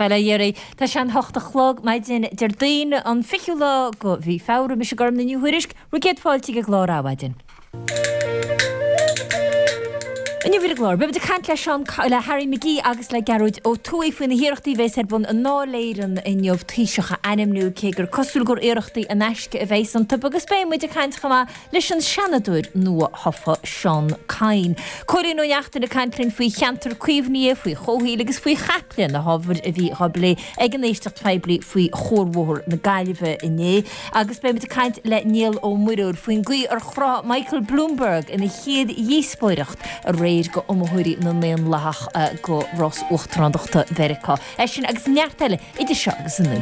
Baila dhéirí tá sean hocht a chlog maid der daine an fiúla go bhí fára me se gom na nniuhuiirisk ru géad fáiltí go glóráhaidin. Inne bhí glór, be de cant le seán le Harry McGee agus le garúid ó túí faoin na hiireachtaí bheits ar bun a náléiran in neomh tíiseacha animnú cé gur cosúil gur iireachtaí a neisce a bheits an tub agus bé muid a cant chama leis an seanadúir nua hofa Sean Cain. Cuirí nó neachta na cantlinn faoi cheantar cuimhníí faoi chóhíí agus faoi chaplinn na hofud a bhí choblé ag an éistecht feibli faoi chórmhór na gaiileh inné agus bé muid a cant le Neil ó Muireúr faoin gcuí ar chrá Michael Bloomberg ina chéad díospóireacht a go omhuirí na méon lethach go Ross Uachtaránachta Mheiriceá. Sin agus neartile idir seo agus inú.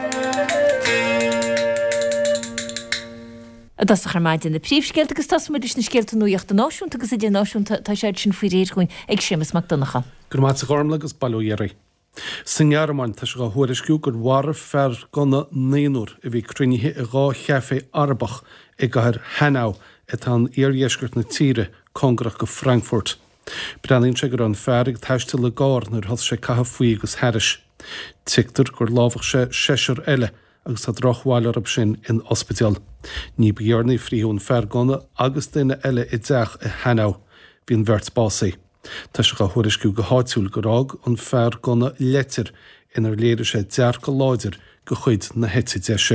Das chu maid in na príomhscéalt agus tas muidir na scéalta nuíocht na náisiúnta agus idir náisiúnta tá sé sin faoi réirchuin ag sémas Macdonacha. Gur máid sa gharmla agus bailúhéirí. Singearmáin tá se go thuairisciú gur war fer gona néanúr a bhí cruinithe i gá cheafé Arbach i gcathair Hanau tá an iarhéisgurt na tíre congrach go Frankfurt. Breann sé gur an fearrig teiste le gáir nuair thos sé catha faoi agus heiris. Tictar gur lábhah sé séisiir eile agus tá drochháilear ab sin in ospitial. Ní bearnaí fríún fear gona agus duine eile i dteach i Hanau hín bhirt básaí. Tá se go thuairisciú go háitiúil go rág an fear gona letir inar léidir sé dear go láidir go chuid na hetí deise.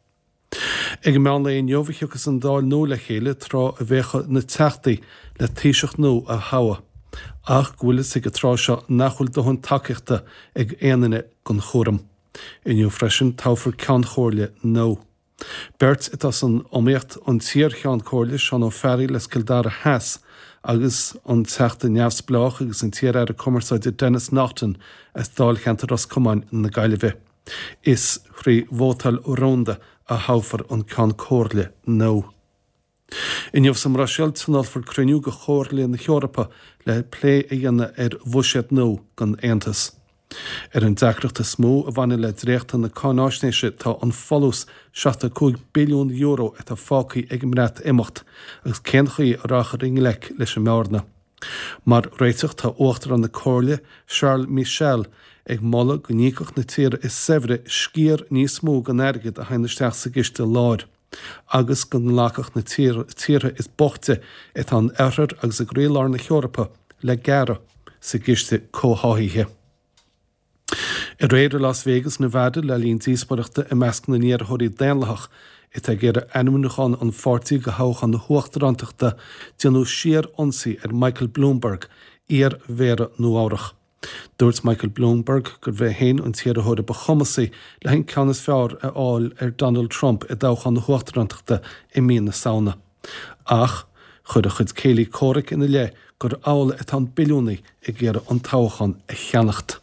Ag meán le neomhaiceachas an dáil nó le chéile trá a bhecha na teachtaí le tíiseach nó a hawa. Ach ghuiile sig go trá seo nachhuiil do chun takeachta ag éanaine gon chóram. Inniu freisin táfar cean chóirle nó. Bert it as an omíocht an tír chean chóirle sean ó ferry les Kildare Haas agus an teachta neamhsblách agus an tír ar a commerceide Dennis Naughton as dáil cheantar as cumáin na gaiileh. Is chrí bhótal órónda a háfar an cean chóirle nó. Inniuh sam Rachel tunal for cruniú go chóirle na Eorpa le plé a dhéanana ar bhuiséad nó gan Aontas. An deachreachta smó a bhaine le dréachta na cánáisnéise tá an follows 75 billiún euro a fácaí ag mreat imimecht agus céanchaí a racha ringlech leis an meárna. Mar réiteach tá uachtar an na cóirle Charles Michel ag molla go níoch na tíre is sevre scír níos mó gan airgid a hainisteach sa giste láir. Agus gan lácach na tíre is bochte it an err agus a grélar na Eorpa le gara sa giste cóthaíthe. I réidir Las Vegas Nevada le líon díospóireachta i measc na níorthirí déanlach it a ggéire animúnachan an fortí go háchan na huachtarántaachta déanú siar onsaí ar Michael Bloomberg ar mhéara nó áireach. Dúirt Michael Bloomberg gur bheith héin an tíarthóide ba chumasaí le hen ceannas fearr a áil ar Donald Trump i dáchan na huachtarántaachta i míon na saona. Ach, chud a chud céilí córic ina le gur áil it an billiúnaí i ggéire an táchan a cheannacht.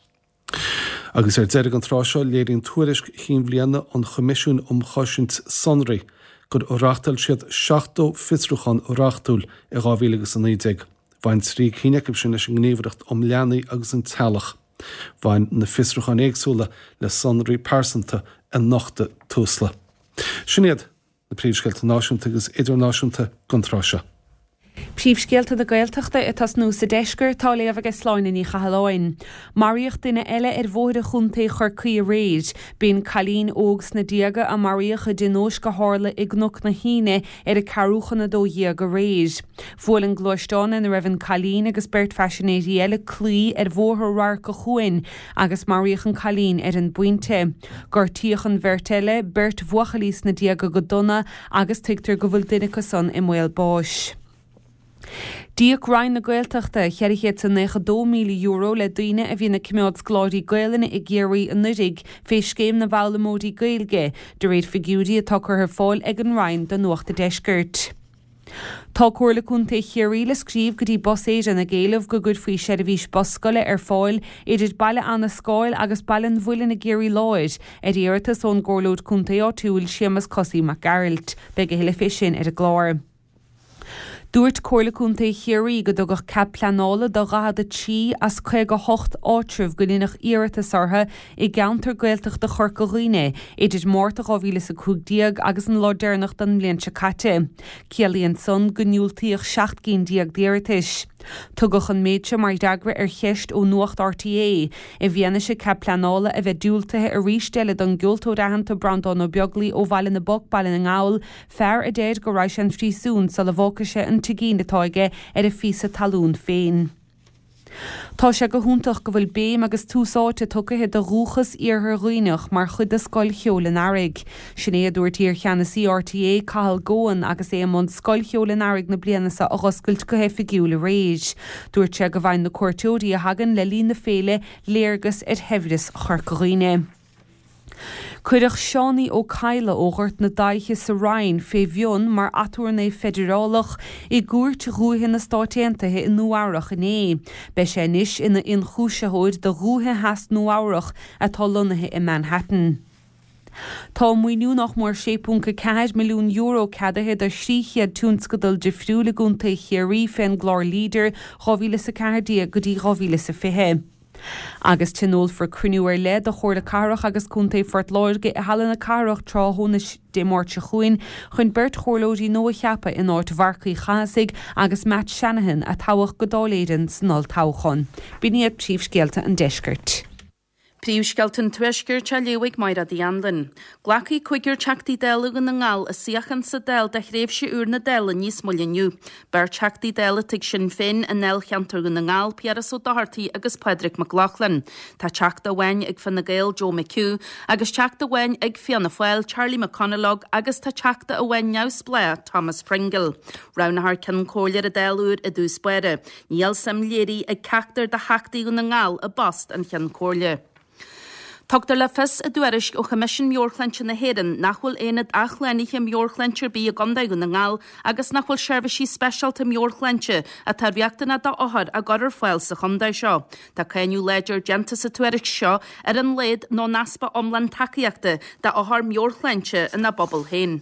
Agus deir an tráseo léiríonn tuairisc chin bbliana an chomisisiún choisint sonraí gur óreachtal siad 7 fitrúchan óreachtúil i 2019. Bhain trí cíineacib sin leis an gníomhaireacht leanaí agus an tealach. Bhain na fitrúchan éagsúla le sonraí persanta a nachta túsla. Sinnéad na príomhscéalta náisiúnta agus idirnáisiúnta gan tráseo. Príomhscéalta de Gaeltachta i tasnú sa deisgur tá léamh agus sláinna í chahalláin. Maríocht duine eile ar bhóide chuntaí churcaí réid, bíon chalín ógus na diaga a maríoch a dinós go hála ignach na híine ar a carúchanna dó diaga réid. Bhfuil an glóisteána na raibhann chalín agus beirt feisinéí eile clí ar bhórthrar go chuin agus maríoch an chalín ar an buinte. Gur tíoch an bhirteile beirt bhuachalís na diaga go donna agus tuigtar go bhfuil duine san i mhail báis. Díoch rain na Gaeltachta cheirichéad san 9 milliún euro le daoine a bhí na cimimeád sláirí Gaelanna i ggéirí an nurig fé scéim na bhlamódí Gaeilge de réad figiúdaí atá chur fáil ag an rain don nuachta deisgirt. Tá cuairla chunta chéirí le scríomh go dtí boséid na Gaeileh go gcuid faoi seirbhís boscaile ar fáil idir baile anna scáil agus bailean bhuiile na géirí láid a dhéirtas ón gcóirlód chunta áitiúil Seamus Cossie MacGaralt be go héile fé sin ar a gláir. Dúirt cuairlaúnta chéirí go dogach cap pleanála do gahad a tí as chuig go 8 áitrih go líonach iarta sartha i gceantar Gaeltach de chorcaghine idir mórta 2015 agus an ládéirnach don mbliana caite. Ciallaíonn son go niúltaíoch 7 diag díirtais. Tugach an méidse mar dagra cheist ó nuacht RTA I bhíana se ce planála a bheith dúiltathe a rístelle don giúltó rahananta Brandon ó beaglaí ó bhaile na bog bailin an gáil fear a déad go raibh an trísún sa le bhócaise an tuigín natáige ar a físa talún féin. Tá sé go húntaach go bhfuil béim agus túsáte tucathe de rúchas ar roiineach mar chud a scoil cheolan airigh. Sinné dúirtíar cheanna RTA cathal góin agus é món scoil cheolan airigh na blianasa a ghoscailt go hefigiú le réis. Dúirt sé go bhain na cuairteoirí a hagan le lína féile léargus ar heimhris chorcaghine. Cuireach Seánaí ó Caile óghart na daiche sa Ryan fé bhion mar atúirna federálach I gúirt rúthe na stáitiantaithe in nuairach in é. Be sé níos ina inchúiseóid de rúthe heas nuairach atá lonathe in Manhattan. Tá muoinú nach mór 6.4 milliún euro cadathe ar sríchiad túnscadal de friúla gúnta chéirí féin glár líder 2014 go dtí 2020. Agus tinúil for cruniúir le a chóir a carach agus cúnta fort láirge a hallanna carach tráthúna de mórte chuin chun bert chórlódí nó cheappa in áit bharcaí chasaigh agus Matt Shanahan a tábhacht go dáléidan snal táchon. Bíníad príomhscéalta an deisgurt. Príomhscealtan tuisgur te leigh mar a dhéanlan. Glacaí chuigur teachtaí déla na ngáil a siachan sa déil de chréibh se úr na déla níos molliniu. Beir teachtaí déla tuig sin féin a nel cheantar go na ngáil Pierras ó Doherty agus Padraig McLaughlin. Tá teachta bhain ag fan na Gael Joe McHugh agus teachta bhain ag Fianna Fáil Charlie McConalogue agus tá teachta a bhain neus blea Thomas Pringle. Ránahar cin cóir a déilúr a dús buire. Níl sem léirí ag ceachtar de heachtaí go na ngáil a bost an cin cóirle. Tugtar le fis a dúiris ó Commission Mheorchlanse na Héireann nachhfuil éad achleanaiche Mheorchlanseir bí a gandaigh go na ngáil agus nachhfuil seirbhísí speisialta Mheorchlanse a tarbheachtainna dá áthar a garar fáil sa chundaigh seo. Tá céinniú léidir genta sa tuairis seo ar an léad nó naspa omlan tacaíochta de áthar Mheorchlanse in na bobbal héin.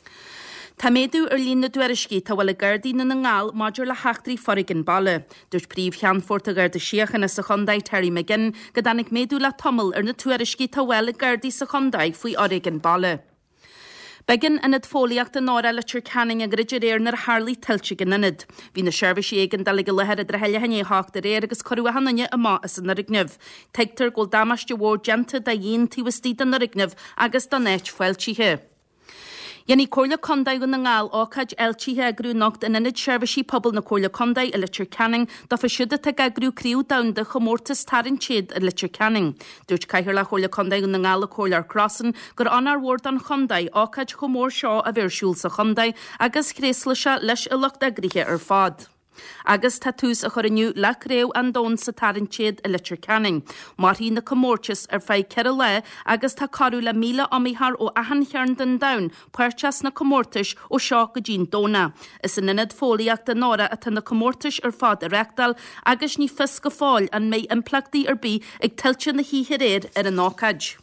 Tá méadú ar lín na dúiriscí tá bhfuil a gairdí na ngáil maidir le heachtaí forig an balle. Dúirt príomh cheanfort a gairdí siochanna sa chundaigh Terry McGinn go danig méadú le tomul ar na tuairiscí tá bhfuil a gairdí sa chundaigh faoi orig an balle. Begin inad fóliacht an ára le Canning a gridir éir nar Harley tiltte gan inad. Bhí na seirbhísí éigean dalig go lehead a heile hané hácht ar éir agus choú hanne a má is an rignimh. Teigtar ggóil damáiste bhór genta da dhéon tíhastí an rignimh agus da néit foiiltíthe. Yenní cóirle condaigh go na ngáil ácaid eltíthe agrú nocht in inid seirbhísí pobl na cóirle condaigh a Litcher Canning da fa siúda te agrú críú daun de chomórtas tarin chéad a Litcher Canning. Dúirt caiithir le cóirle condaigh go na ngáil a cóirlear crossan gur anar ward an chondaigh ácaid chomór seo a bhirsúil sa chondaigh agus chréasla leis i lucht agríthe ar fad. Agus tatús a choriniu le réew an dón sa tarin chéad a Litcher Canning. Mar hí na comórtas ar fei ceire le agus tá carú le míle amíthar ó ahan chearn den daun puirteas na comórtas ó seo go dín dóna. Is in inad fóliacht an ára a tan na comórtas ar fad a rectal agus ní fis go fáil an mé implachtaí ar bí ag tiltte na híhir réir ar an ácaid.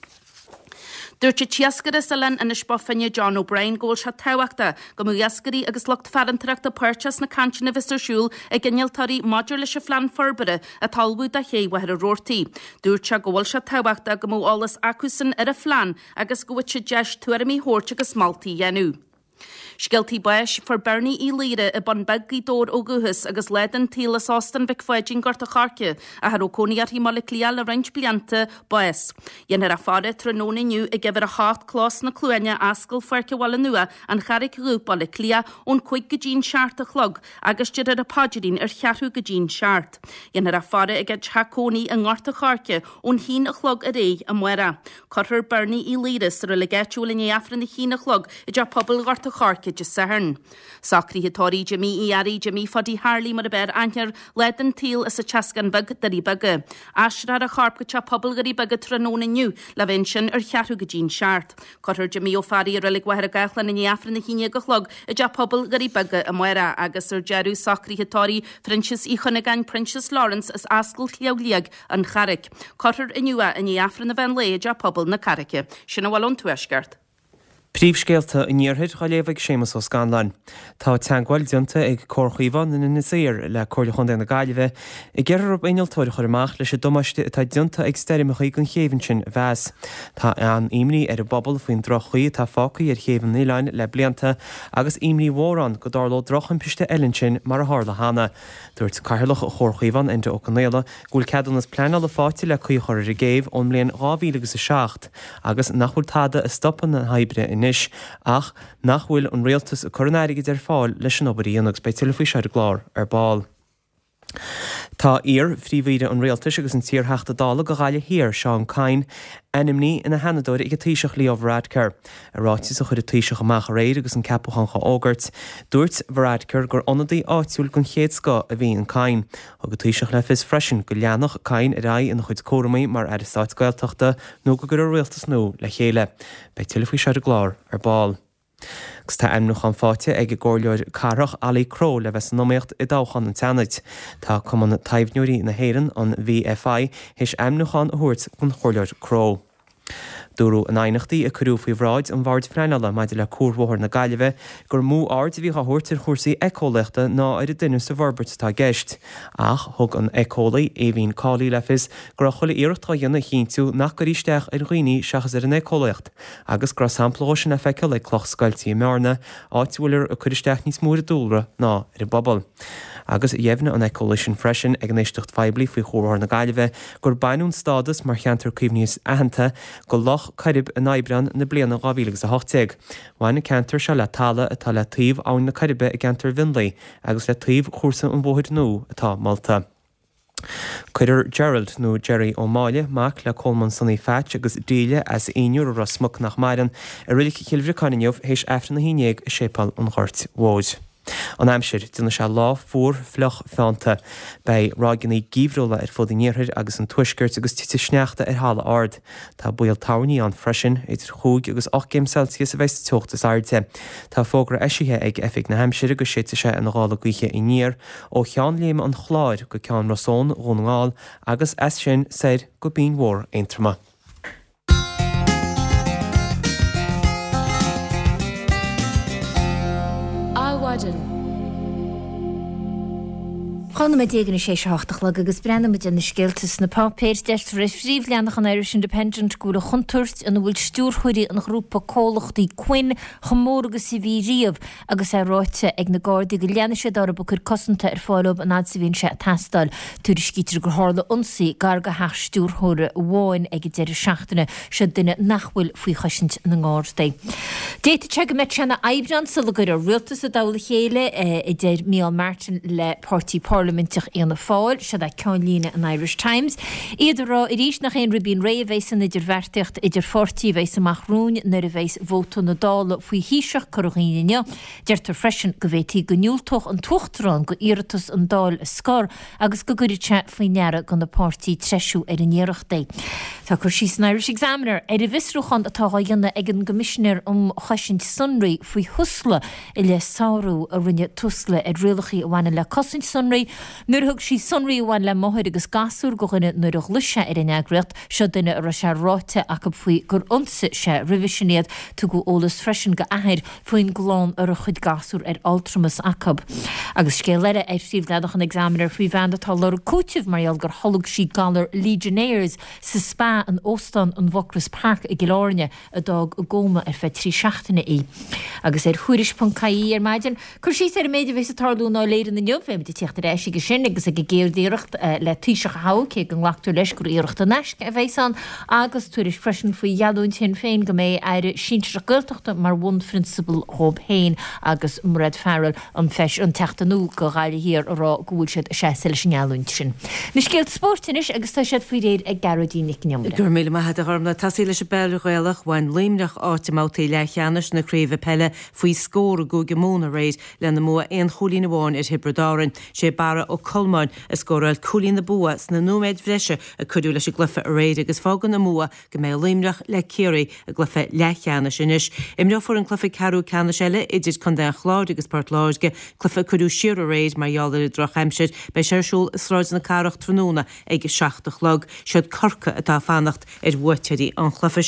Dúirte tiascaris a len in isboffinne John O'Brien ggóil se tehaachta go mú iascarí agus locht ferantarach a puirteas na cantina vistarsúl ag ginialtarí maidir leis a flean forbere a talbúd a chéhhar a rórtaí. Dúirt se gohfuil se tehaachta go mú álas acusan ar a flean agus go bhuiid se deis tuairimí hóirte agus maltaí dhéanú. Sgeltí bais for Bernie í líre a ban begí dór ó guhus agus ledan tílas Austin Vic Fedgin gorta charce a har ócóniar hí mala clíal a reinch blianta bais. Yen ar a fare trónóni nniu a gefur a hát clás na clúine ascail fuirce wala nua an charig rúpa le clia ón cuig gydín seart a chlog agus jid ar a padirín ar chearú gydín seart. Yen ar a fare a ged chacóni a ngorta charce ón hín a chlog a ré a muera. Corthur Bernie í líre ar a le getúil in afran na hín a chlog i jar pobl gorta charce just sahern. Sacri hitori Jimmy Iari Jimmy Foddy Harley mar a ber anjar ledan til as a chasgan bug dari bugge. Ashra a charp cha pobl gari bugge tronona new lavention or charu gajin shart. Cotter Jimmy O'Farry relic wahar gachlan in Yafran the hinia gochlog a ja pobl gari bugge a muera agus or Jeru Sacri hitori Princess Ichonagan Princess Lawrence as askel kliagliag an charik. Cotter inua in Yafran the van lay ja pobl na karike. Shinawalon tueshgart. Príomhscéalta in níorthaid go léomh sémas ó Scanlan. Tá teagháil dionta ag cóirchaíomh na saoir le cóirla chun na gaiileh I ggéirear op inaltóir chuir amach leis domaiste atá dionta ag steirimachí gon chéhann sin bheas. Tá an imní ar a bobbal faoin drochaí tá fácaí ar chéhann níláin le blianta agus imní mhórán go dárló drochan piste eilin sin mar a hála hána. Dúirt cairlach a chóirchaíomh inde ó Canéla gúil ceadannas pleanal le fáti le chuochar a géibh ón mblion 2006 agus nachhfuil tada a stoppan na haibre inis ach nachhfuil an réaltas a coronáirigid ar fáil leis an obair íonagus bei tuilefí seir glár ar báil. Tá ír phríomhide an réaltas agus an tír heachta dála go gáile hir Seán Cain enimní ina hanadóir ag a tíiseach Leo Varadkar. A rátis a chud a tíiseach amach réid agus an capachancha ágart. Dúirt Varadkar gur onadaí áitiúil gon chéad sco a bhí an Cain. A go tíiseach le fis freisin go leanach Cain a ráid ina chuid córamí mar ar stáit gailteachta nó go gur a réaltas nó le chéile. Bei tuilefí seir glár ar báil. Gus tá amnúch an fáte ag ggóirleir carach Alaí Cró le bheits nóíocht I dáchan an teanait. Tá cum an taimhniúí na héireann an VFI his amnúchan a thuirt gon chóirleir Cró. Dúrú an ainachtaí a curú faoi bhráid an bhard freinala maidir le cuarmhór na gaiileh gur mú ard a bhí chuirtir chósaí ecóleachta ná ar a duine sa bharbert tá geist. Ach thug an ecólaí éhín cálaí le fis gur a chola iirechtá dhéanana chinú nach go ríisteach ar roioine seachas ar an ecóleacht, agus gur sampláisisin a feiceil le cloch scailtíí mearna áitiúir a chuiristeach níos mór a dúlra ná ar a bobbal. Agus dhéimhne an ecólaisisin freisin ag an éistecht feibli faoi chóirthór na gaiileh gur bainún stádas mar cheantar cuimhníos ahananta go loch Carib in Aibran na bliana 2008. Bhainna cantar se le talla atá le taobh ann na Caribe a gantar Vinley agus le taobh chósa an bmhóid nó atá Malta. Cuidir Gerald nó Jerry O'Malley mac le Coleman sannaí feit agus díile as aonúr a smog nach mairan a rilik chilbhre canineomh héis efran na hínéag a sépal an chort Wóid. An aimsir duna se lá fuór floch fánta bei rágannaí gíomhróla ar fód níorthaid agus an tuisgurt agus tite sneachta ar hála ard. Tá buil táhaní an freisin idir 5 agus 8 Celsius a bheits tuachtas airde. Tá fógra eisithe ag efig na Hampshire agus séite se an gála gcuiche I níor ó chean léim an chláir go cean rasón róngáil agus es sin said go bíon mhór eintrama. Chna me dégan sé seach le agus brenn mit na scéaltas na papéir deir fríomh leannach an Irish Independent gúla chuntúirt an bhfuil stúrchuirí an grúpa cólachtaí cuin chomórgus sa bhí riamh agus ráite ag na gádaí go leanana sé dar bu chur cosanta ar fáilb an sa bhíonn se tastal tuaidir scítar gur hálaionsaí gar go heach stúrthóra bháin ag deidir seachtainna se duine nachhfuil faoi choisint na gádaí. Déta te go met sena Aibran sa le gur a rialtas a dála chéile I déir Mial Martin le Party Parliamentach éana fáil se a ceanlína an Irish Times. Iad rá I rís nach éon rubín ré a bhééis san idir verteocht idir fortíí bhééis amachrún nar a bhééis bhóta na dála faoi híiseach choghine, deirtar freisin go bhhétí go nniúltoch an tuchtrán go iiritas an dáil a scór agus go gurite faoi neara gan na pártí treisiú ar an iireachtaí. Tá chur síos an Irish Examiner ar a bhisrúchan atá dhéanana ag an gomisisinéir chaisint sunraí faoi thusla I le saoú a rinne tusla ar rialachaí bhhaine le cosint sunraí, nuair thug sí sunraí bhhain le mothir agus gasúr go chuine nuair a luise ar in agreacht se duine ar se ráite ach faoi gur ionsa se revisionéad tu go ólas freisin go ahead faoin glán ar a chud gasúr ar Ultramas acab. Agus scéile ar fríomhleadach an Examiner faoi bheandatá lor cúiteh marial gur tholug sí galar Legionnaires sa Spa an Óstan an Bhocras Park I Gilárne a dag a góma ar fe trí seachtainna I. Agus ar chuiris.caí ar maidin, chur sí ar méidir bhés a tarlú ná léir na neomh de tíocht éis go sin agus ag géirdíirecht le tíiseach ha ché an leachú leis gur iirecht a neisce a bhééis an agus tuairis freisin faoi jaadún tin féin go méid ar sintre gurteachta mar one principal Rob Hain agus Mred Farrell an feis an teachtanú go gáile hir rá gúil siad sé leis nealún sin. Na scéalt sportinis agus tá siad faoi réad ag garodí nicneamra. Gur míle maithe armna tasí leis beile réalach bhain léimneach áitimátaí le cheannis na críomh pelle faoi scór go gemóna réid le na mua éon cholína bháin ar Hibradárin sé bara ó Colmáin a scóráil cholín na bua sna nóméid bhreise a chuú leis glufa a réid agus fágan na mua go mé léimneach le céirí a glufa le cheannis inis. Imneá for an clufa carú ceannis eile idir chun den chláid agus part láidge clufa chuú siar a réid mar jaall i droch heimsid bei séirsúil sráid na carach tróna ag 16 log siad corca atá fannacht ar bhuaiteí an chlufa sin.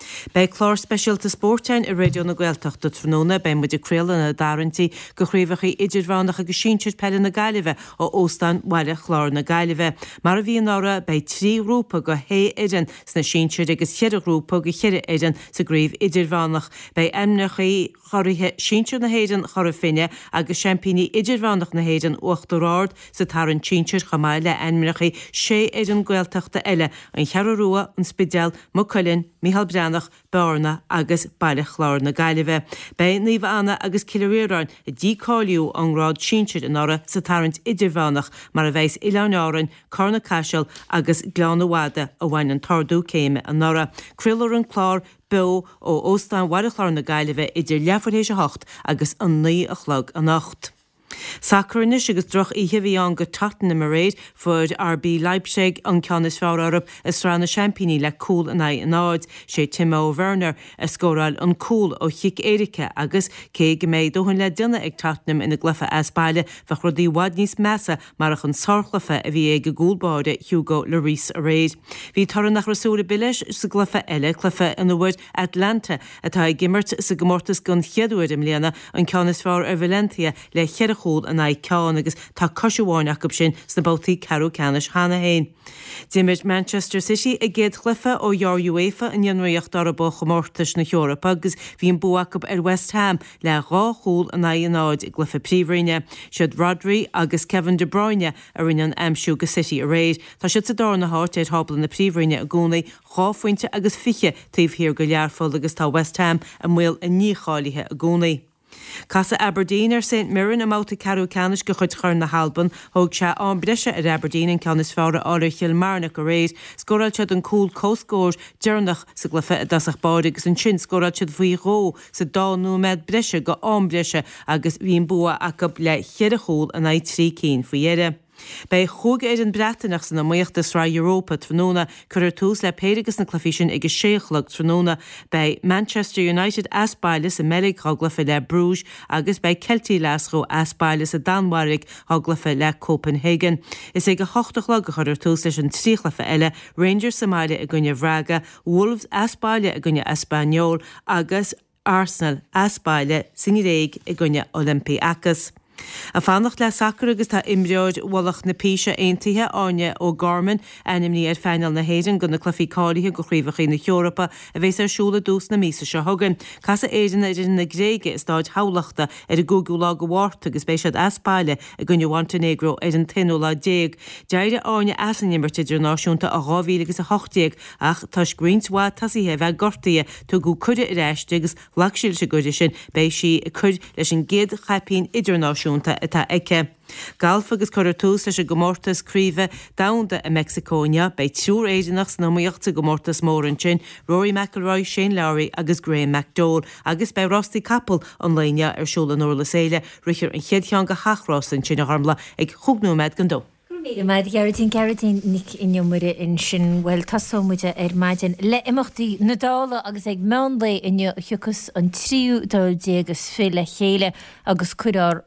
Bei chlár speisialta sporttein I radio na Gaeltachta tróna bei muidir crealan na darintí go chríomhacha idirhánach agus síintir pelle na Gaillimhe ó óstan bhaile chlár na Gaillimhe. Mar a bhíon ára bei 3 grúpa go hé idan sna síintir agus 4 grúpa go 4 idan sa gríomh idirhánach bei emnachaí choirthe síintir na héidan chor finne agus champíní idirhánach na héidan uachtarrád sa taran síintir chamáile emnachaí 6 idan Gaeltachta eile an chearrúa an spidal mo Cullen, Micheál Brannach, Barna agus baile chlár na Gaillimhe. Bei níomh anna agus cileréireáin I díáiliú an rád síintir in ára sa tarint idirhánach mar a bheits Ileáin, Carna Cashel agus Gláánahada a bhain an tardú céime an ára. Crillar an chlár Bo ó óstan warchlár na Gaillimhe idir lefarhéis a 8 agus an 9 a chlog an 8. Sacranis agus droch ihe bhí an go tatan na maréid fud RB Leipzig an ceannis fear Arab is ranna champíní le cúl an an áid sé Timo Werner a scóráil an cúl ó chiic Éirice agus cé go méid dóhann le duna ag tatanam ina glufa Espáile fa chrodí wad níos mesa marach an sorchlafa a bhí ag go gúlbáide Hugo Lloris a réid. Bhí tar nach rasúra bilis sa glufa eile clufa in the wood Atlanta atá gimmert sa gomortas gon cheadúid im léana an ceannis fear ar Valentia le chead chód an aig ceán agus tá cosisiúháin acab sin sna bátaí Carú Canis hána hain. Diimiid Manchester City a géad chlufa ó jaar UEFA in Januaríocht ar a bo chomórtas na Europa agus bhíon bu acab ar West Ham le rá chóil an áid I glufa príomhríne. Siad Rodri agus Kevin De Bruyne a rinne an amsú go City a réid. Tá siad sa dá na háit éid habla na príomhríne a gúnaí ráfuinte agus fiche taobhhir go learfol agus tá West Ham a mhuiil a níchálíthe a gúnaí. Casa Aberdeen ar St Mirren a máta Carú Canis go chuid chur na Halban thug se an brise ar Aberdeen an Canis fearra ára Chilmarnach go réid scóráil siad an cúl cóscóir dearnach sa glufa dasach báid agus an sin scóráil siad faoi ró sa dá nóméid brise go an brise agus bhíon bua acab le chead a chóil an éid 3 cín faoi éire. Bei chug éid an bretanach san amoíochttas rá Europa tróna chuir tús le péirigus na clufisin ag séchlog tróna bei Manchester United Espáilis a melig haglafa le Bruges agus bei Celtí Lasco Espáilis a Danwarig haglafa le Copenhagen. Is ag a 8 lag chuir tús leis an tríchlafa eile Rangers Somália a gunne Braga, Wolves Espáile a gunne Espanyol agus Arsenal Espáile sin réig a gunne Olympiacos. A fannacht le sacr agus tá imreoid bhlach na píise aontaithe áine ó Garmin animní ar feinal na héidir go na clufiáíthe go chríomhachaí na Europa a bhés ar siúla dús na mísa se thugan. Casa éidir idir na gréige is dáid hálachta ar a gúgú lá go bhharrta agus béisiad Espáile a gunne Montenegro ar an tinú lá déag. Deire áine asanimmarta idirnáisiúnta a 2008 ach tá Greenswá tasíthe bheith gortaí tú go cuide i réiste agus lachsúil se goide sin béis si a chud leis an géad chapín idirnáisiúnta atá aice. Galfa agus chuir tús leis a gomórtas críomh damda a Mexicónia bei túr éidirnach san nóíochtta gomórtas mór an sin Rory McIlroy, Shane Lowry agus Graham McDowell agus bei Rosti Capel an léine ar siúla nóir le séile ruchir an cheadcheán go hachrás an sin a harmla ag chugnúméid gan dó. Maid Geraldine nic inniumire in sin bhfuil tasómuide ar maidin le imachtaí nadála agus ag meanla inne thuchas an tríúdóidé agus fé le chéile agus cuidir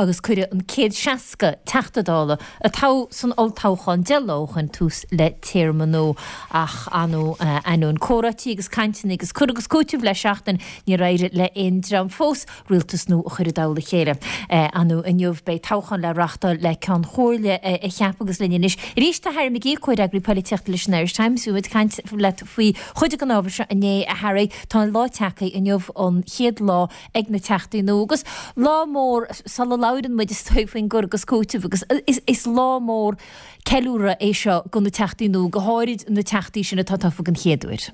an céad seaca teachtadála a tá san oltáchan delóchan tús le tíirmanó ach anú anún córatí agus caiintin agus chugus cóitiúh le seachtain ní réire le on dram fós rialtas nó a chuir dála chéile anú inniuh bei táchan le reachta le cean chóirle i cheap agus linnis. Ríiste hair me gé chuid agri politecht leis Irish Times úid caiint le faoi chuide an ábhar a né a Harry tá lá techa in jobh an chéad lá ag na teachtaí nógus. Lá mór sal ládan muid is stoifhain gur agus cóitih agus is lá mór ceúra é seo go na teachtaí nó go háirid na teachtaí sin na táfa an chéadúir.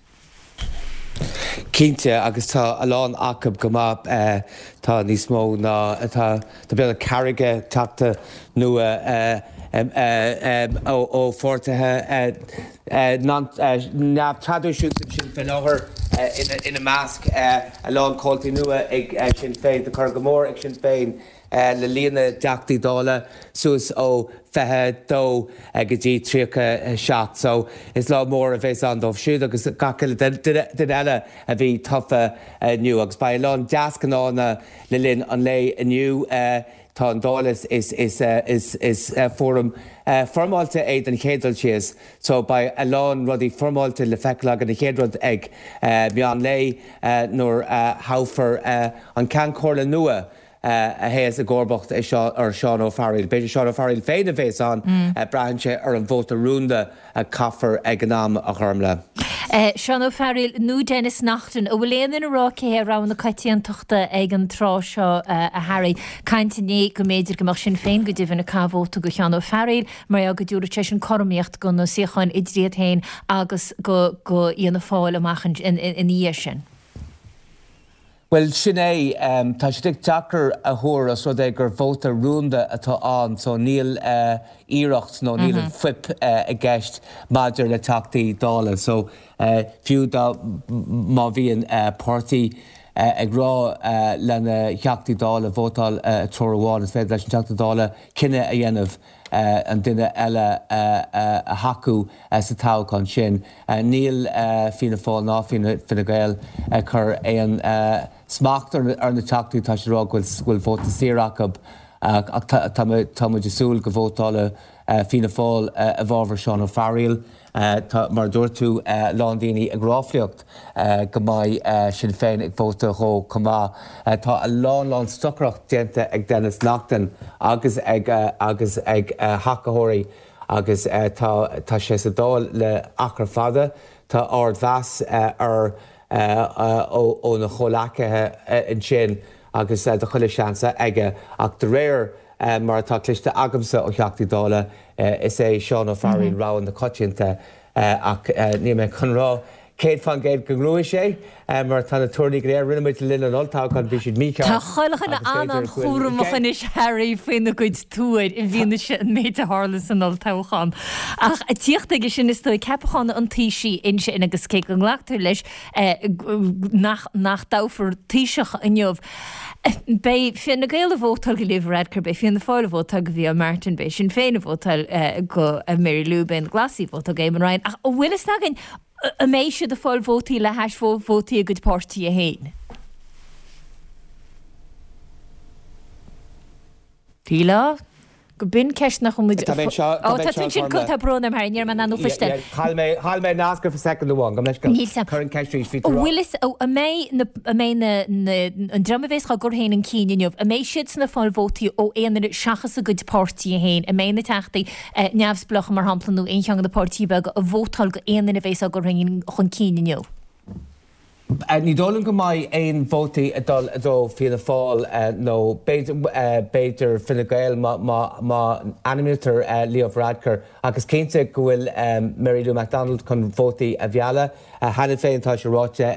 Cínte agus tá a lán acab go map tá níos mó ná tá beag carige teachta nua ó fortathe ná tradiisiú sin fin áhar ina measc a lán cóiltaí nua ag sin féin de chu go mór ag sin féin le líana deachtaí dála suas ó fethe dó go dtí tríocha seat, so is lá mór a bheits an dómh siúd agus gacail den eile a bhí tufa nniu agus ba lán deascanána le linn an lé aniu tá an dáil is fórum formáilte é den chédal sios, so ba a lán rudí formáilte le feicla an chéadrod ag meán lei nóair hafar an can cóla nua a héas a górbacht ar Seán O'Farrell. Beidir Seán O'Farrell féin a bhés an brahanse ar an bhóta rúnda a caffar ag an am a chormle. Seán O'Farrell nó Dennis Nachton ó bhfuil éanaan ará cé rá na caiitiíon tuchta ag an trá seo a Harry. Caintené go méidir go mar sin féin go dtíhanna cábhóta go Seán O'Farrell, mar a go dúra teis an choíocht go nó siocháin idríad hain agus go íana fáil amachchan in íir sin. Well, sin é tá sé ag teachar a thuair as rud é gur bhóta rúnda atá an, so níl íireacht nó níl an fip a gceist maidir le teachtaí dála. So fiú má bhíon pártaí ag rá lena teachtaí dála bhótáil troháin is féidir leis an teachtaí dála cinenne a dhéanamh an duine eile a hacu sa táchán sin. Níl fina fáil ná fina gael chur éon smacht ar na teachtaí tá sé rá bhfuil bhóta síreachab ach tá muid súil go bhótála fina fáil a bhábhar Seán O'Farrell mar dúirtú lán daoine ag ráfleocht go mbeidh sin féin ag bhóta chó comá. Tá a lán stucracht déanta ag Dennis Nachton agus ag hacathirí agus tá sé sa dáil le achar fada tá ard bheas ar ó na cholácathe in sin agus do chuile seansa aige ach de réir mar tá cliste agamsa ó cheachtaí dála is é Seán O'Farrell ráin na coitianta ach ní mé chun rá céad fan géad go grúi sé mar tána túirnaí réir rinnemuid lin an oltá chu bhí siad mícha. Tá choilechana an chóramachchan is Harry faoina goid túid i bhíonna sin méid a hálas an oltáchan. Ach a tíocht aige sin is tó cepachána an tíisí inse ina agus cé an ghlaachtar leis nach dáfar tíiseach a neomh. Bei fin na gaile bhótal go léomh Radcar, bei fin na fáil bhótal go bhí a Martin, bei sin féin bhótal go a Mary Lou ben glasí bhótal géim an Ryan. Ach ó bhfuil is nagin a méise de fáil bhótaí le heis bhótaí a go pártaí a héin. Tíla? Go bin ceist nach chumid... Tá sin chunta brón am hain, man anú fiste. Hal mé násgur for second one, go leis go current ceistrí fi rá. Willis, a mé an dramavéis cha gur héin an cínineomh, a mé siad na fáil bhótaí ó éanaine seachas a good pártaí a héin, a mé na teachtaí neamhsbloch mar hamplanú eincheang na pártaí beg a bhótal go éanaine bhéis a gur héin chun cínineomh. Ní dólann go mbeidh éon bhótaí adó fianna fáil nó béidir fina gael má animator Leomh Radcar agus cinnte go bhfuil Mary Lou McDonald chun bhótaí a bheala hena féin tá sé ráite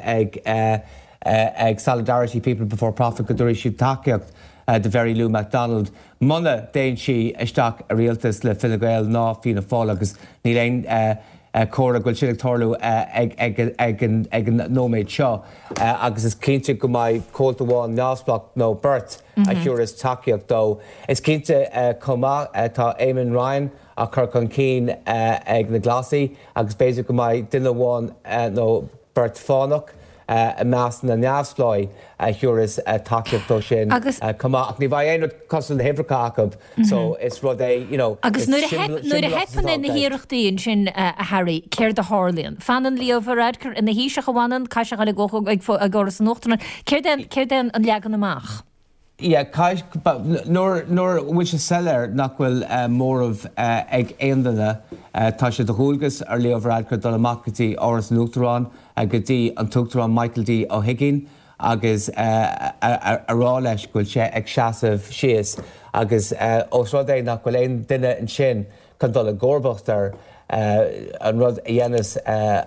ag Solidarity People Before Profit go dúirí siad takeíocht de Mary Lou McDonald. Muna déan si isteach a rialtas le fina gael ná fianna fáil agus ní léon córa goil siad tarlú ag an nóméid seo agus is cinnte go mbeidh cóilta bháin neamhsplach nó burt a thuúras takeíocht dó. Is cinnte comá tá Éamon Ryan a chur chun cín ag na glasaí agus béidir go mbeidh duine bháin nó burt fánach a meas na neamhspláid a thuúras takeíocht dó sin comá ach ní bhaid éonad cosúil na Hifreacha acab, so it's rud é, you know... Agus nuair a hepan in na hiireachtaíonn sin a Harry, céir de Harlaíonn. Fanan Leomh Radcar in na híiseach bhhanan, caiiseach le gocha ag goras an nóchtainna, céir den an leagan amach? Yeah, nóir bhfuil se seller nach bhfuil mórmh ag éondaine tá sé do thuúlgas ar Leomh Radcar dul amachchatí áras an Uachtarán a go dtí an tugtarán Michael D. O'Higgin agus ará leis goil sé ag seasamh síos agus os rud é nach bhfuil éon duine an sin chun dul a gcórbachtar an rud a dhéanas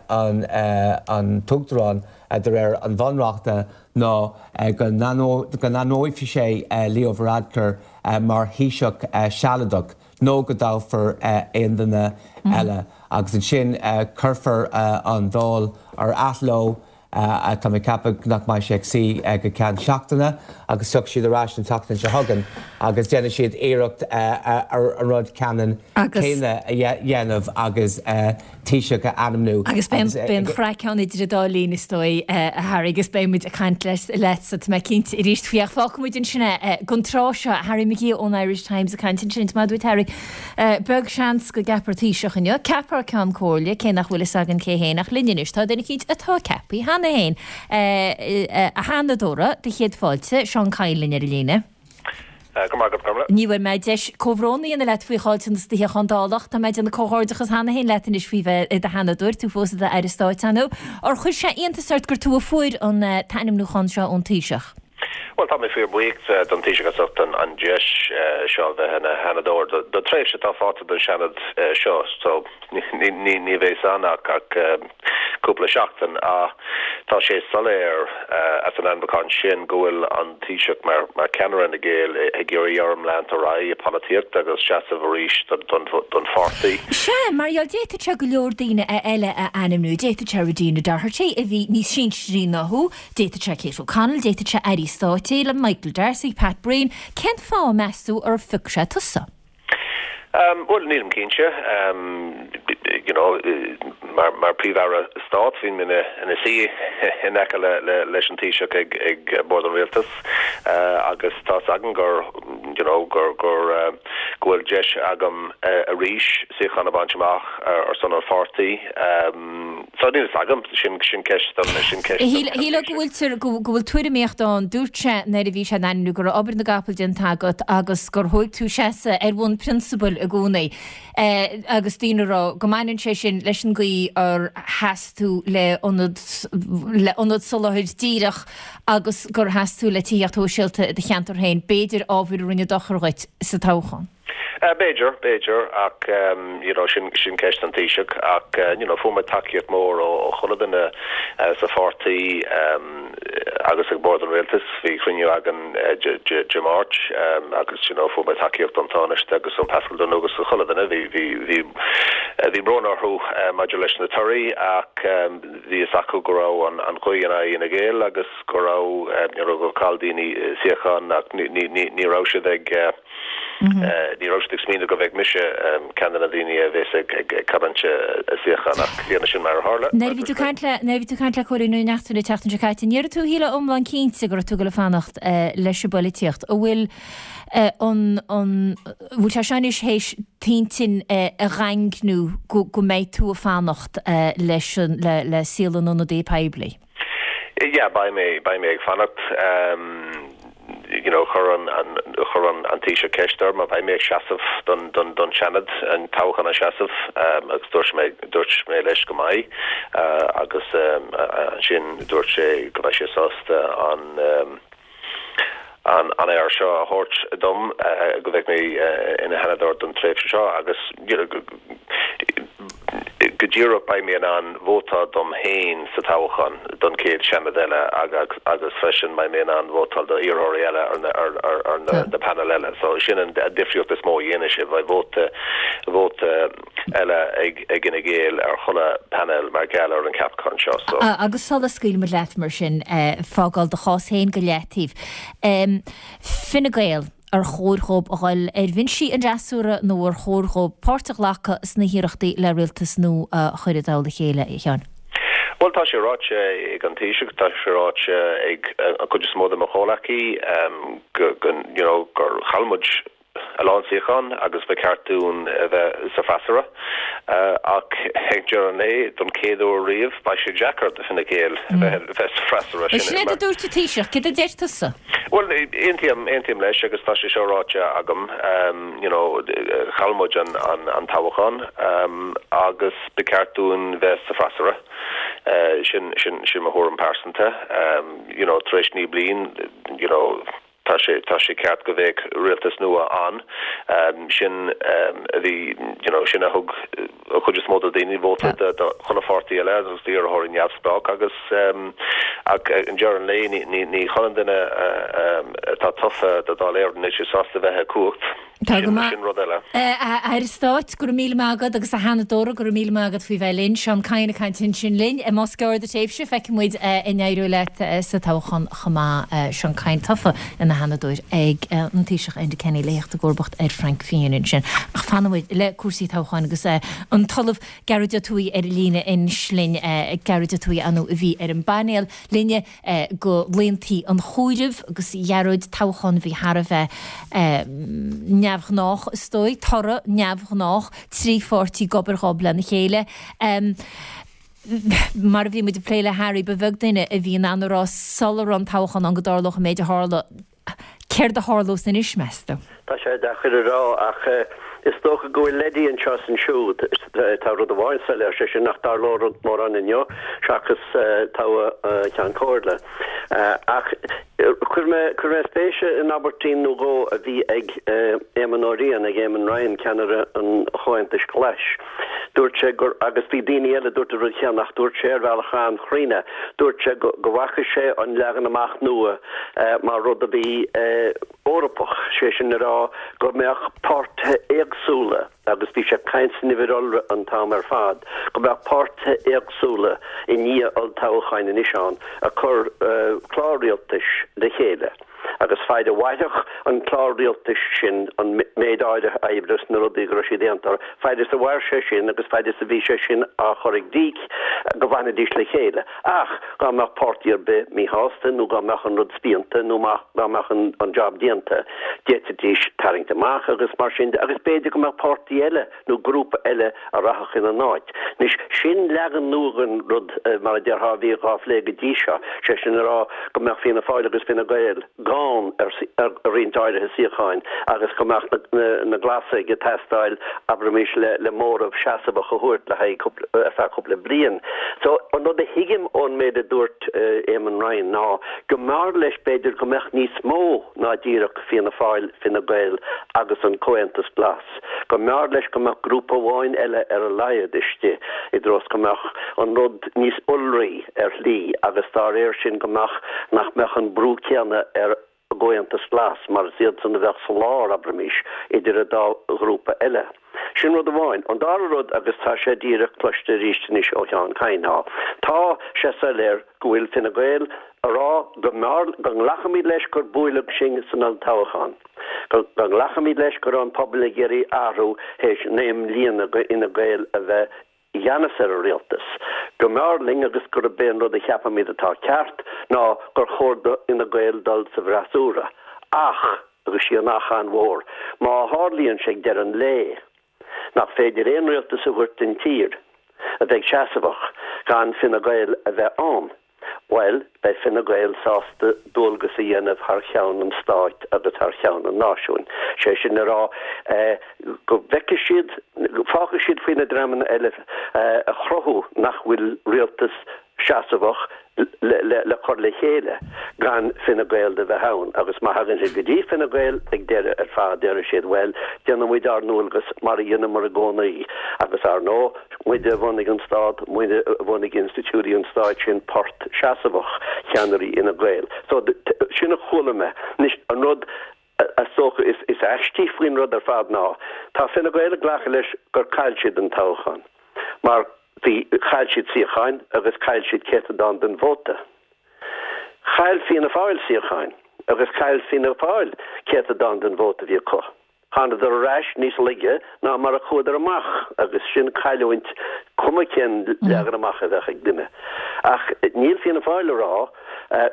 an tugtarán de réir an bhanreachta ná go nanóifi sé Leomh Radcar mar híiseach sealadach nó go dáfar éondaine eile agus an sin curfar an dáil ar athló tá mé cappa nach mai sé sí ag go cean seachtainna agus such siad arás an tatan se hagan agus déanana siad éireacht ar rud ceanan céine dhéanamh agus tíise go anamnú. Agus ben chraicán idir dálín istoi a Harry agus béimiid a caiint leis at me cinint I ríist fioch fácmúidin sinna gontrá seo Harry McGee ón Irish Times a caiintin sin madú Harry beg seans go gapar tíiseach inne capar cean cóirla cé nach bhfuil agan cé héanach linneis tá déna cinint atá capaí hana héin a hanadóra de chéad fáilte Seán Cailin ar líne. Níhfuil méid deis cóhrónaí ina leit faoi cháiltin de chundálacht a méid an cóáirdachas hana hén letain is fiheh a hanadúir tú fósa a aristáitanú or chuir sé ionanta sort gur tú a fuair an tanim nuchan seo ón tíiseach. Well, tá mé fir buícht don tíiseach an jeis seo bheit hena dóir. Do tréimh se tá fáta don seanad seo, so ní bhééis annach ach cúpla seachtain a tá sé saléir as an anbacán sin gohfuil an tíiseach mar ceanran na géal ag ggéirí orm leant a raí a palatíocht agus seaamh ríis don fortaí. Se marall déta te go leor daine a eile a animnú, déta te radína darthairtí a bhí níos sin trí nachú, déta te Céit O'Connell, déta te Eddie Stáití le Michael Darcy, Pat Breen, cén fá measú ar fic sé tusa? Well, nílim cínse, mar príomhhara stát hín mine in sí in eice leis an tíiseach ag Bord an Rialtas agus tá agan gur gohfuil deis agam a ríis siochan a banteach ar san an fortaí. Tá nílas agam sin ceist sin ceist. Híle gohfuil tuaire méocht an dúirte na a bhí sé nainú gur obair na gapal den tagad agus gur thuig tú seasa ar bhn principal a gúnaí. Agus dínará gomainin sé sin leis an gaí ar hasú leionad solahuid díireach agus gur hasú le tíocht hóisiilta de cheantar hain béidir ábhfuil rinne docharghait sa táchan. Beiger ach sin ceist an tíiseach ach fuma takeíocht mór ó chuladanna sa fortaí agus ag Bord an Rialtas hí chruinniú agan March agus fuma takeíocht an táneiste agus an Pascal don agus sa chuladanna hí brónarthú maidir leis na toirí ach hí is acu go rá an chuoinna ina ggéal agus go rá go caldíní siochan ach ní rá siad ag ní roistig smína go bheith mise ceanna daoine a bheits ag cabante siochanach líana sin mar hála. Nervhí tú caiint le choirú nachtainna teachtain se caiite níir tú híle omlan cínte gur tú go le fannacht leis se bolíocht ó bhfuil bhúil se seinis hééis tintin a rangnú go méid tú a fannacht leis le sílan nó dé peibli. Ja, bei mé ag fannacht choran an tíise ceistar má bhaid méid seaamh don seanad an táchan a seaamh agus dúirt mé leis go maiid agus sin dúirt sé go bheith sé sásta an éar seo a thuirt dom go bheith mé ina henador don tréimh seo agus go ddíra bei mé an bhótá dom héin sa táchan don céad seanadile agus freisin mai mé an bhótal do íorthirí eile ar na panel eile, so sin an difriúcht is mó dhéine sé bheith bhóta eile ag gine géal ar chola panel mar geall ar an capcon seo. Agus sola scuil mar leit mar sin fágáil de chás héin go leittíh. Finna gael ar chórchób áil vinci an rasúra nó ar chórchób pártach lacha sna hiireachtaí le rialtas nó chuir dála chéile i chean. Well, tá sé ráte ag an tíiseach, tá sé ráte ag a chuidir smóda a cholaí gur chalmuid a lánsaíchan agus bheith cartún bheith sa fasara ach ag dearné don céadú riamh ba sé Jackart a finna géal bheith sa fasara. Is sin dúirte tíiseach, cé a deirtasa? Well, intiam leis agus tá sé seoráte agam chalmuid an tábhachan agus becartún bheith sa fasara sin a thuair an pásanta tréis ní bliain tá sé ceart go bheith rialtas nua an sin bhí sin a thug chuidir smóda daoine bhóta chuna fortaí eile agus dtíar a thuirí neamhsprág agus ag an dearan lé ní chuan duine tá tufa dá léir ní sé sásta bheitthe cuacht sin rodile. Ar stáit gur mí mágad agus a hanadóra gur mí mágad fao bhelinn sean caiine caiin sin linn a Moscow de téifse feicemuid in éú le sa táchan chamá sean caiin tafa ina hanadúir ag an tíiseach in de Kenny léocht a gurbacht ar Frank Fianin sin. Ach fanmuid le cuasí táchan agus an talamh garide túí ar líne in slin garide túí anú a bhí ar an banéal linne go léontaí an chúideh agus jarúid táchan bhí Har a bheith neamh nach stoi torra neamh nach 340 gobar gobla na chéile mar bhí mu de pléile Harry bevugdaine a bhí an anrá solar an táchan an godárlach méid a hála céir de hálós in ismeiste. Tá sé dachar rá ach is tócha gofuil ledí an seas an siúd tá rud a bháin sa leir sé sin nach dar lórad mór an inneo seachas tá cean cóirla ach chur mé spéise in Aberdeen nó go a bhí ag émanóíon ag éman Ryan ceanara an chointis leis dúirt sé gur agus bhí daine eile dúirt a cheannach dúirt sé ar bhealachan chríne dúirt sé go bhacha sé an legan amach nua mar rud a bhí órapach sé sin rá go meach páirthe éagsúla agus bhí sé caint niverolre an tám ar fad go meach páirthe éagsúla i ní al táchain in isán a chur chláirialtais de chéile agus feide waidech an chláirialtais sin an méidáide aibres na rudí grosidéantar feide sa bhair sé sin agus feide sa bhí sé sin a chorig díic go bhaine dís le chéile ach ga meach páirtíar be mí hásta nó ga meach an rud spianta nó ga meach an job dianta déite dís taringta mach agus mar sin agus beidir go meach páirtí eile nó grúpa eile a rachach in an náid nis sin legan núgan rud mar dear ha bhí gá phléige díise sé sin rá go meach fina fáil agus fina gael gán ar rintáide he sícháin agus go meach na glasa go testáil abramis le mór of seasabach a húirt le ha couple blian so an no de higim on méid a dúirt éman Ryan ná go mar leis beidir go meach níos mó ná díireach fina fáil fina gael agus an coentas blas go mar leis go meach grúpa bháin eile ar a laiadiste I dros go meach an rud níos ulraí ar lí agus tá réir sin go meach nach meach an brú ceanna ar goantas blas mar siad san bheith salár abramis idir a dá grúpa eile. Sin rud a bháin, an dar rud agus tá sé díreach pluiste ríistenis ó teán caiinná. Tá sé sa léir gohfuil fina gael a rá go mar gan lachamí leis gur búileach sin san an táchan. Gan lachamí leis gur an pobl géirí áhrú héis néim líana ina gael a bheith Janas ar a réaltas. Go marling agus gur a ben rud a cheappa míad atá ceart ná gur chóirda ina gael dal sa bhrasúra. Ach, agus sí nach an mhór, má hálíonn sé der an lé. Nach féidir éon réaltas a bhuiirt in tír, a bheith seasabach gan fina gael a bheith an. Well, bei finna gael sásta dulgus a dhéanamh thar cheann an stáit agus thar cheann an náisiún. Sé sin rá go bheice siad, fácha siad faoine draman eile a chrothú nach bhfuil rialtas seasabach le chur le chéile gan finna gael de bheith hain agus má hagann sé go dtí finna gael ag deire ar fád deire siad well déanam muid ar núlgus mar a dhéanam mar a gcónaí agus ar nó muide bhhanig an stád muide bhhanig institúí an stáid sin port seasabach cheannarí ina gael. So sinna chulame nis an rud a socha is eistí faoin rud ar fad ná. Tá finna gael a ghlacha leis gur cail siad an táchan. Mar Bhí chail siad síocháin agus cail siad céta dan den bhóta. Chail fína fáil síocháin agus cail fína fáil céta dan den bhóta bhí có. Chána ar ráis níos lige ná mar a chuad ar amach agus sin cailúint cuma cén leagar amach a bheith ag duine. Ach níl fína fáil rá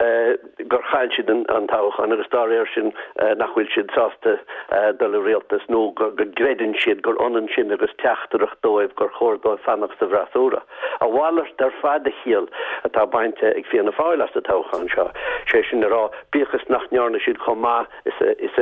gur chail siad an táchan agus dá réir sin nachhfuil siad sásta dul a réaltas nó gur greidann siad gur onan sin agus teachtarach dóibh gur chóirdóibh fannach sa bhrasúra. A bhhailart dar fad a chial atá bainte ag fianna fáil as a táchan seo. Sé sin rá bíchas nach nearna siad chomá is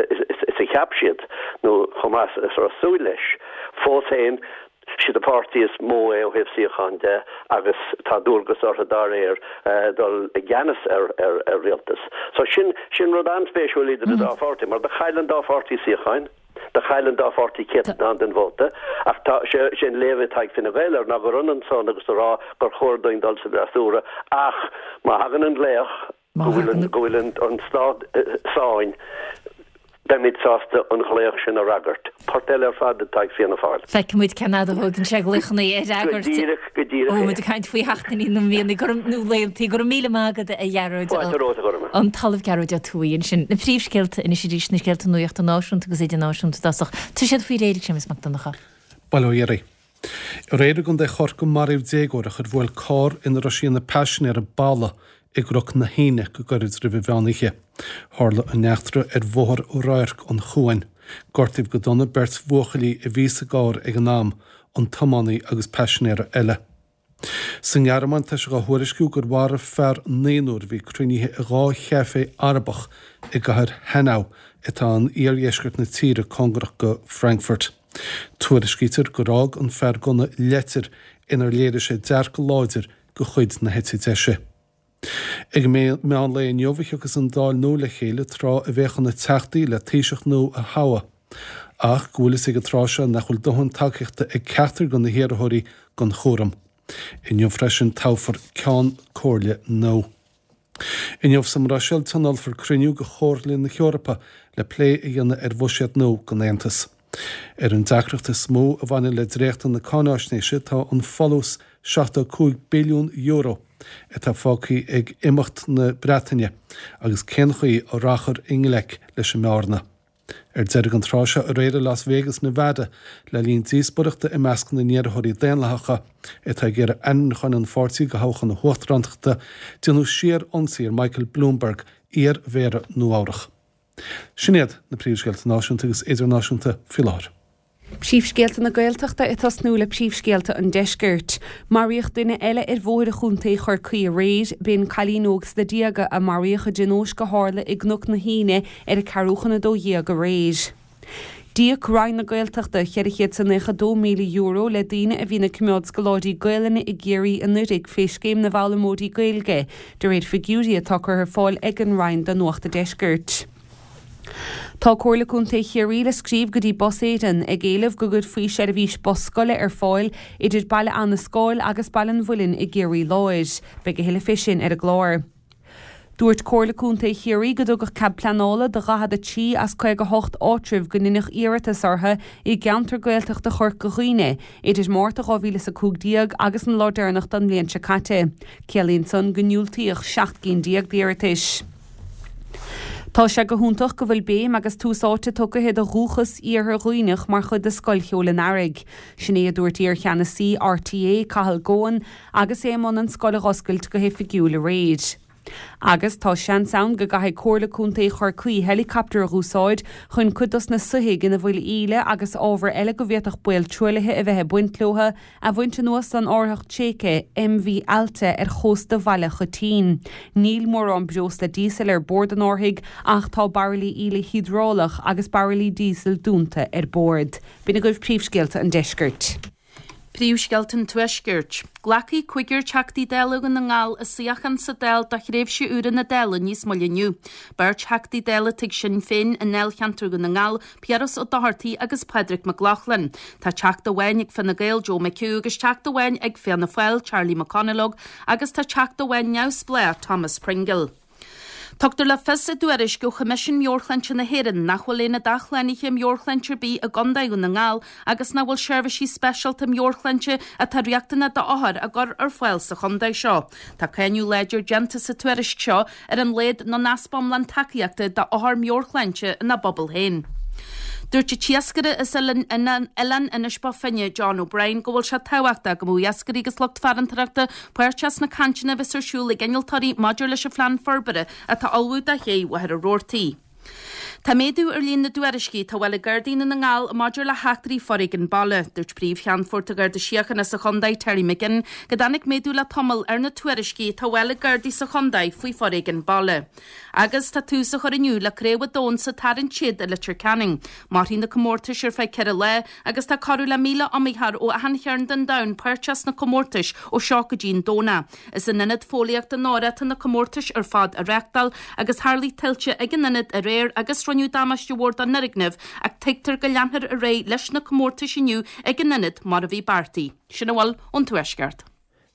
a cheap siad nó chomá is rasúil leis. Fós héin si a party is mó ó heh síochan de agus tá dúrgus ortha dar dul Janas ar réaltas. So sin rud an spéisiúil idir a dáfartí, mar de chailen dáfartí síochain, de chailen dáfartí céta dan den bhóta, ach tá sin léveh taig finna gael ar na gur runnan son agus rá gur chóirdain dul sa bhrasúra, ach má hagan an léach gohfuil an stád sáin damit sásta an chléoch sin a ragart. Portel fad de taig féna fáil. Feic muid Canada hogan se gluchna é agart. Godíire. Ó, muid caint faoi hachtaí nó mhéna gur nuléiltí gur míle mágad a dhearúid an talamh garúid a túíonn sin. Na príomhscéalta ina sé dís na scéalta nuocht a náisiúnta go éidir náisiúnta dasach. Tu siad faoi réidir sem is mactanacha. Balóirí. Réidir gon de chorcum maríomh dégóra chud bhfuil cá in Roisína passion ar a balla ag ruch na híine go gorid rih bheaniche. Hála a neachtra bhór ó ráirc an chuain. Gortaíh go donna bert bhuachalí a vísa gáir ag an nám an tamánaí agus passionéire eile. San Gearman tá se go thuirisciú gur bhar fear néúr bhí cruníthe a gá cheafé arbach i gahar hená atá an íorhéisgurt na tíre congrach go Frankfurt. Tuairiscítar go rág an fear gona letir inar léidir sé dearca láidir go chuid na hetí deise. Ag mé an le an jobhah agus an dáil nó le chéile trá a bheitchan na teachtaí le tíiseach nó a hawa. Ach gúlas ag a tráise nach chuil dohann takeíochta ag ceartar go na héarthirí gon chóram. In jobh freisin táfar ceán cóirle nó. In jobh sam Rachel tanál for cruniú go chóirlinn na Eorpa le lé a dhéanana bhuisiad nó go Aontas. An dacreachta smó a bhaine le dréachta na cánáisnéise tá an follows 65 billiún euro tá fácaí ag imimecht na Breataine agus cénchaí ó rachar ingelec leis sem meárna. Deirg an tráise a réidir Las Vegas Nevada le líon díosbaireachta i meascan na níorthirí déanlacha tá ggéar anchan an fórtaí go háchan na huachtarantachta déanú siar ionsaí Michael Bloomberg ar mhéara nó áireach. Sinnéad na príomhscéalta náisiúnta agus idirnáisiúnta filáir. Príomhscéalta na Gaeltachta itas nó le príomhscéalta an deisgirt. Maríoch duine eile bhór a chuntaí chur chuí réid bíon cailínógus de diaga a maríocha genós go hála i gnuc na híine ar a carúchanna dó dhiaga réid. Díag rain na Gaeltachta cheirichéad san 2 milliún euro le daine a bhína cummeád scoláidí Gaelanna i géirí a nurig féiscéim na bhlamódí Gaelge, de réad figiúí atá chu ar fáil ag an rain den nuachta deisgirt. Tá cóirlaúnta chéirí le scríb go dtí boséidan ag géalamh go gud faoi sé a bhís boscoile ar fáil idir baile an na scáil agus bailin bhuilinn i géirí láid, be go héile fisin ar a glár. Dúirt cóirlaúnta chéirí go dugad cab planála de gahad a tí as chuig go hocht átrih go ninech iarata sartha i gceantar Gaeltachta chur go chuoine, idir mórta gáhíle sa cúgdíag agus an ládéirnach don líon se caite. Cealaíonn son go nniúltaíoch 7 díag díartais. Tá sé go húntaach go bhfuil béim agus túsáte tugahéad a rúchas ar roiineach mar chud a scoilcheola narig. Sinné dúirt ar cheanna sí RTA cahall góin agus émón an scoil oscailt go héfigiúla réid. Agus tá sean sound go gaithe cóirlaúnta chur chuí helicopter a rúsáid chun chudas na suigh ina bhfuil ile agus ábhar eile go bhéach buil truilethe a bheitthe buintlótha a bhainte nuas an orthacht tséice MV Alta ar chósta bhaile chutín. Níl mór an breos le dísel ar bord an orthaig ach tá barlaí ile hydrálach agus barlaí dísel dúnta ar bord. Bína goibh príomhscéalta an deisgirt. Príomhscéalta tuisgirt. Glacaí cuigur teachtaí déalagan na ngáil a siachan sa déal da chréibhse úra na déala níos molliniu. Beir teachtaí déala tuig sin féin in neilcheantar go na ngáil Pierras ó Doherty agus Padraig McLaughlin. Tá teachta bhain ag Fine Gael Joe McHugh agus teachta bhain ag Fianna Fáil Charlie McConalogue agus tá teachta bhain Neus Blair Thomas Pringle. Tugtar le fis a dúiris go chomission meorchlanse na héan nachhfuil léna dachlainíe meorchlantir bí a gandaú na ngáil agus na bhfuil seirbhisí specialta meorchlanse a tá reachtainna de áthar a gur ar fáil sa chundaid seo. Tá céinú léidir genta sa tuiris seo ar an léad na naspam lan takeíachta de áthar meorchlanse na bobbal héin. Dúirte tiascare is Ellen inis ba finne John O'Brien go bhfuil se táhaachta go mú iascarí agus locht farantarachta puirteas na cantina bhisir geiniltarí maidir leis a phlean forbere a tá alhúd a ché wahar a roirtaí. Tá méadú ar líon na dúiriscí tá bhfuil a gardína na ngáil a maidir le heachtarí forig an balle, dúirt príomh cheanfort a garda siachan sa chundaid Terry McGinn, go danig méadú le tomul ar na tuairiscí tá bhfuil a gardí sa chundaid faoi forig an balle. Agus tá túsa chur iniu le créh dón sa taran siad a litir canning. Martin na comórtais ar feh ceir le agus tá carú le míle amíthar ó a hanchearn den dain puirteas na comórtais ó seo go dín dóna. Is in inad fóliacht an áireata na comórtais ar fad a reachtal agus Harlí tiltte ag an inad a réir agus roniu damasúhór an nerigneh ag teictar go leanthir a ré leis na comórtais iniu ag an inad mar a bhí bartaí. Sinna bhfuil ón tuisceart.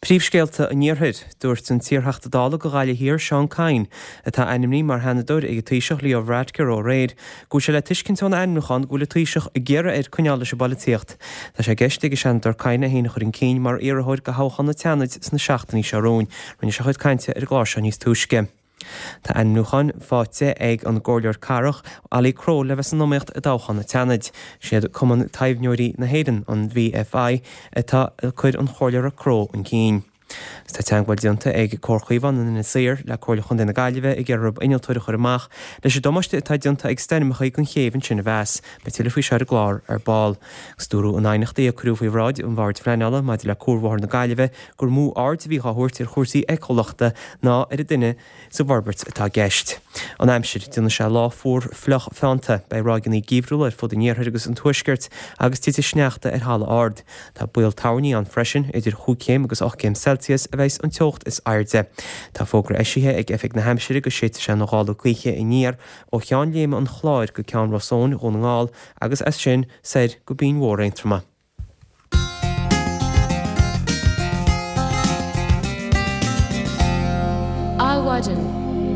Príomhscéalta a níorthid dúirt an tíorthachta dála go gáile hir Seán Cain atá animní mar hanadúir ag tuiseach Leo Varadkar ó réid go se le tuiscintóna anúchan go le tuiseach a ggéire ar coneála se bailíocht. Tá sé gceiste go seantar Caine héna chur an cín mar iarthóid go háchanna teanaid sna seachtaí seróin rinne se chuid cainte ar gláise níos túisce. Tá anúchan fáte ag an ggóir carach Alaí Cró le bheits an nóíocht a dáchanna teanaid. Siad cuman taimhneoirí na héan an VFI atá chuid an chóir a Cró an cín. Tá teanghil dionta ag córchaíhan in sir le cóla chun na gaiileh ag ggéirb inaltóir chur amach leis sé domáiste atá dionta ag steimechaí gon chéhann sinna bheas be tuile faoi sear glár ar ball. Stúrú an aachtaí a cruúfaí ráid an bhhart freinala maidid le cuahhar na gaiileh gur mú ard bhí chaúirt ar chósaí ag cholachta ná ar a duine sa bharbert atá gceist. An aimsir duna se lá fuór floch fánta bei rágannaí gíomhrúil ar fud níorthir agus an tuisgurt agus títe sneachta ar hála ard. Tá buil táhaí an freisin idir 5 agus 8 Celsius a bheits an teocht is airde. Tá fógra eisithe ag efik na heimsire go séite se na gála gluiche i níor ó chean léim an chláir go cean rasón ón ngáil agus as sin said go bíon mhóreintrama. Áhaidan.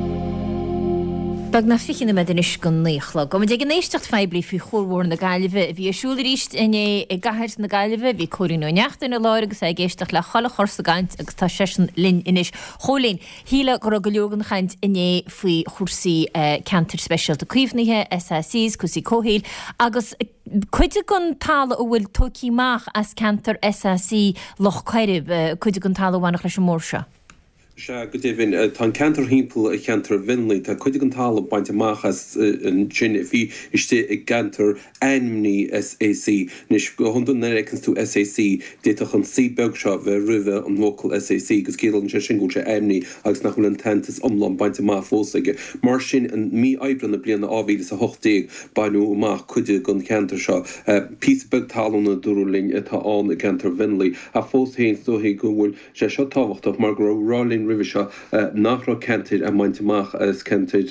Bag na fichin me den is gon néchla. Go ag gnéistecht feibli fi chóhór na gaiileh, hí siúlaríist iné i gahairt na gaiileh, hí choirí nó neachta na láir agus ag géisteach le chala chorsa gaint agus tá sesin lin inis. Cholín, híle go go leogan chaint iné faoi chórsaí cantar special do cuimhnithe, SSCs, cosí cóhéil, agus chuide gon tála ó bhfuil tócíach as cantar SSC loch cairib, chuide gon tála bhainach leis an mórse. Se go dtíhín tá cantar hímpel a cheantar vinlaí, tá chuide an tála baint amachchas an sin bhí iste ag gantar aimní SAC, nís go hundan na récans tú SAC déach an síbeg seo bheith rih an local SAC, gus céal an sin go sé aimní agus nachfuil an tentas omlan baint amach fósaige. Mar sin an mí eibranna blianana áhíle a 8 bainú amach chuide gon cantar seo. Píbeg talúna dúrlín atá an a cantar vinlaí a fós héin dóhí go bhfuil sé seo táhachtach mar go rálín Rivisha nachra kented a maintach as kented